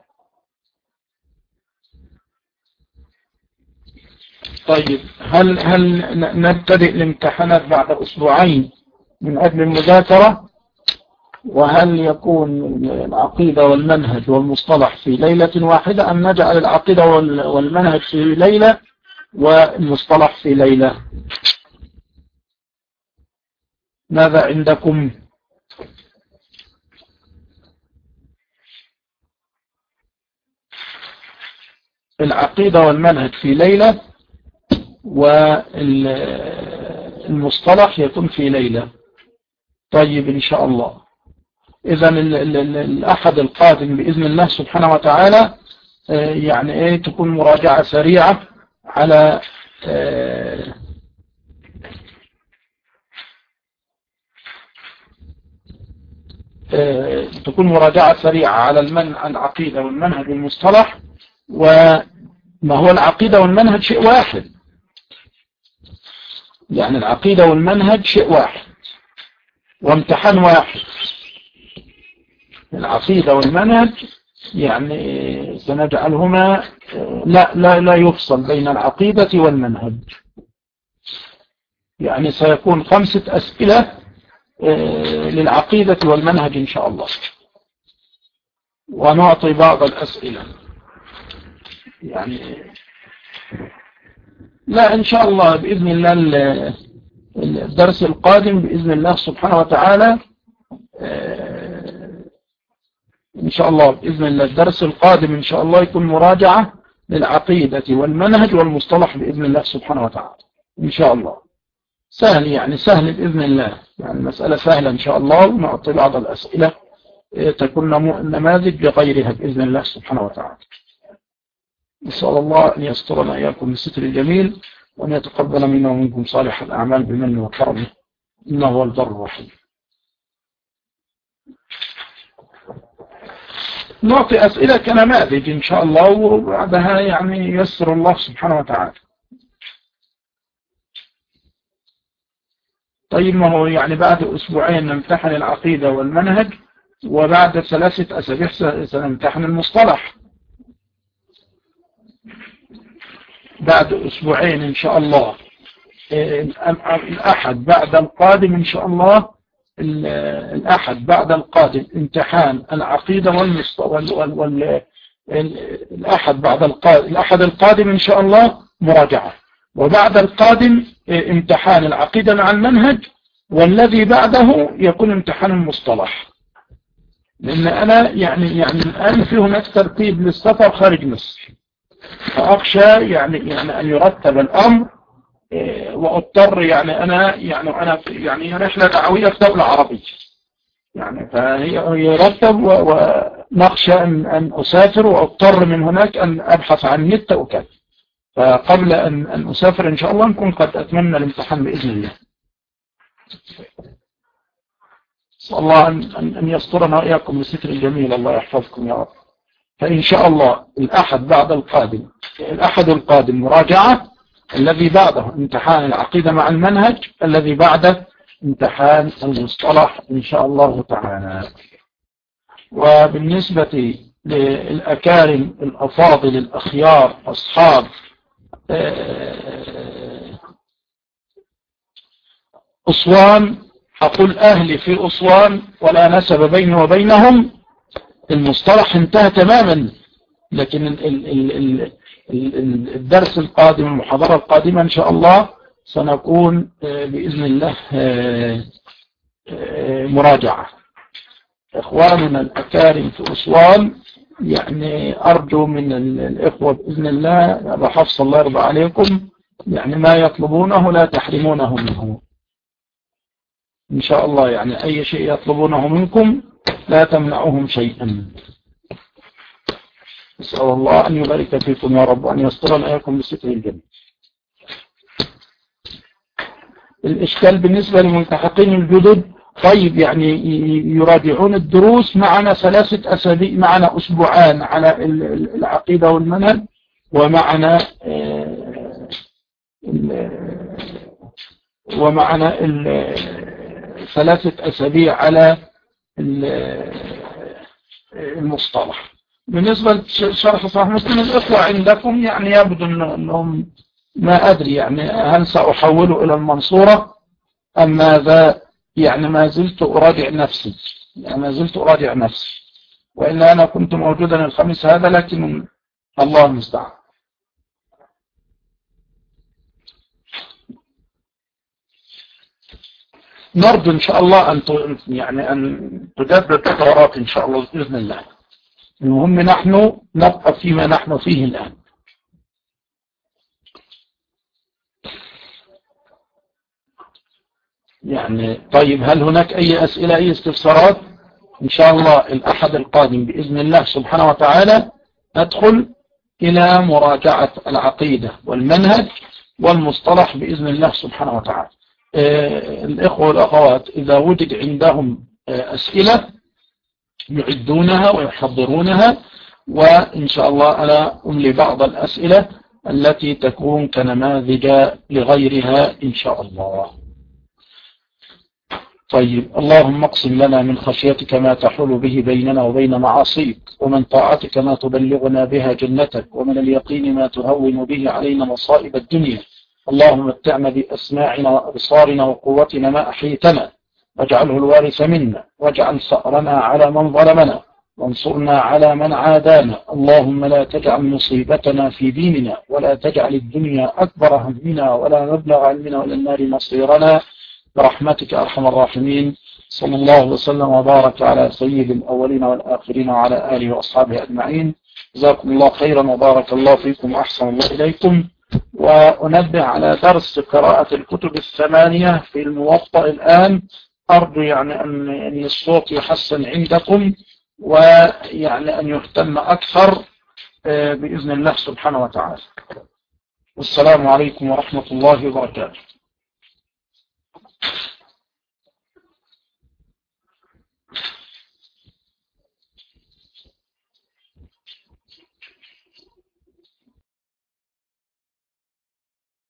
طيب هل هل نبتدئ الامتحانات بعد أسبوعين من أجل المذاكرة، وهل يكون العقيدة والمنهج والمصطلح في ليلة واحدة أم نجعل العقيدة والمنهج في ليلة والمصطلح في ليلة؟ ماذا عندكم؟ العقيدة والمنهج في ليلة والمصطلح يكون في ليلة. طيب إن شاء الله. إذن الأحد القادم بإذن الله سبحانه وتعالى يعني إيه تكون مراجعة سريعة على تكون مراجعة سريعة على المن العقيدة والمنهج والمصطلح. وما هو العقيدة والمنهج شيء واحد، يعني العقيدة والمنهج شيء واحد وامتحان واحد. العقيدة والمنهج يعني سنجعلهما لا لا لا يفصل بين العقيدة والمنهج، يعني سيكون خمسة أسئلة للعقيدة والمنهج إن شاء الله، ونعطي بعض الأسئلة يعني لا إن شاء الله بإذن الله. الدرس القادم بإذن الله سبحانه وتعالى إن شاء الله بإذن الله الدرس القادم إن شاء الله يكون مراجعة للعقيدة والمنهج والمصطلح بإذن الله سبحانه وتعالى إن شاء الله. سهل يعني سهل بإذن الله، يعني مسألة سهلة إن شاء الله، ونعطي بعض الأسئلة تكون نماذج بغيرها بإذن الله سبحانه وتعالى. نسأل الله أن يسترنا إياكم بالستر الجميل، وأن يتقبل منا ومنكم صالح الأعمال بمنه وكرمه، إنه هو البر الرحيم. نعطي أسئلة كنماذج إن شاء الله، وبعدها يعني يسر الله سبحانه وتعالى. طيب ما هو يعني بعد أسبوعين نمتحن العقيدة والمنهج، وبعد ثلاثة أسابيع سنمتحن المصطلح. بعد أسبوعين إن شاء الله الأحد بعد القادم إن شاء الله الأحد بعد القادم امتحان العقيدة والمصطلح وال وال الأحد بعد القادم الأحد القادم إن شاء الله مراجعة، وبعد القادم امتحان العقيدة مع المنهج، والذي بعده يكون امتحان المصطلح. لأن أنا يعني يعني الآن في هناك ترتيب للسفر خارج مصر، فأخشى يعني يعني أن يرتب الأمر وأضطر يعني أنا يعني أنا يعني رحلة دعوية في دولة عربية، يعني فهي يرتب ونخشى أن أن أسافر وأضطر من هناك أن أبحث عن نت وكذا. فقبل أن أن أسافر إن شاء الله نكون قد أتمنى الامتحان بإذن الله. صلى الله أن أن يسترنا وإياكم بستر الجميل، الله يحفظكم يا رب. فإن شاء الله الأحد بعد القادم الأحد القادم مراجعة، الذي بعده امتحان العقيدة مع المنهج، الذي بعده امتحان المصطلح إن شاء الله تعالى. وبالنسبة للأكارم الأفاضل الأخيار أصحاب أسوان، أقول أهلي في أسوان ولا نسب بيني وبينهم، المصطلح انتهى تماما. لكن ال ال ال ال الدرس القادم المحاضرة القادمة إن شاء الله سنكون بإذن الله مراجعة. إخواننا الأكارم في أسوان يعني أرجو من الإخوة بإذن الله أبا حفص الله يرضى عليكم، يعني ما يطلبونه لا تحرمونه منه إن شاء الله، يعني أي شيء يطلبونه منكم لا تمنعهم شيئا. أسأل الله أن يبارك فيكم يا رب، وأن يسترنا إياكم بالستر الجميل. الإشكال بالنسبة للملتحقين الجدد، طيب يعني يراجعون الدروس معنا ثلاثة أسابيع، معنا أسبوعان على العقيدة والمنهج، ومعنا ومعنا ثلاثة أسابيع على المصطلح. بالنسبة لشرح صحيح مسلم الإخوة عندكم يعني يبدو أنهم ما أدري يعني هل سأحوله إلى المنصورة أم ماذا، يعني ما زلت أراجع نفسي. يعني ما زلت أراجع نفسي، وإلا أنا كنت موجودا الخميس هذا، لكن الله المستعان. نرجو إن شاء الله أن يعني أن تجدد الدورات إن شاء الله بإذن الله. المهم نحن نبقى فيما نحن فيه الآن. يعني طيب، هل هناك أي أسئلة، أي استفسارات؟ إن شاء الله الأحد القادم بإذن الله سبحانه وتعالى أدخل إلى مراجعة العقيدة والمنهج والمصطلح بإذن الله سبحانه وتعالى. آه الإخوة والأخوات إذا وجد عندهم آه أسئلة يعدونها ويحضرونها، وإن شاء الله أنا أملي بعض الأسئلة التي تكون كنماذج لغيرها إن شاء الله. طيب، اللهم اقسم لنا من خشيتك ما تحول به بيننا وبين معاصيك، ومن طاعتك ما تبلغنا بها جنتك، ومن اليقين ما تهون به علينا مصائب الدنيا. اللهم متعنا بأسماعنا وأبصارنا وقوتنا ما أحيتنا، واجعله الوارث منا، واجعل ثأرنا على من ظلمنا، وانصرنا على من عادانا. اللهم لا تجعل مصيبتنا في ديننا، ولا تجعل الدنيا أكبر همنا، ولا مبلغ علمنا، ولا النار مصيرنا، برحمتك أرحم الراحمين. صلى الله وسلم وبارك على سيد الأولين والآخرين وعلى آله وأصحابه أجمعين. جزاكم الله خيرا وبارك الله فيكم وأحسن الله إليكم. وأنبه على درس قراءة الكتب الثمانية في الموطأ الآن. أرجو يعني أن الصوت يحسن عندكم، ويعني أن يهتم أكثر بإذن الله سبحانه وتعالى. والسلام عليكم ورحمة الله وبركاته.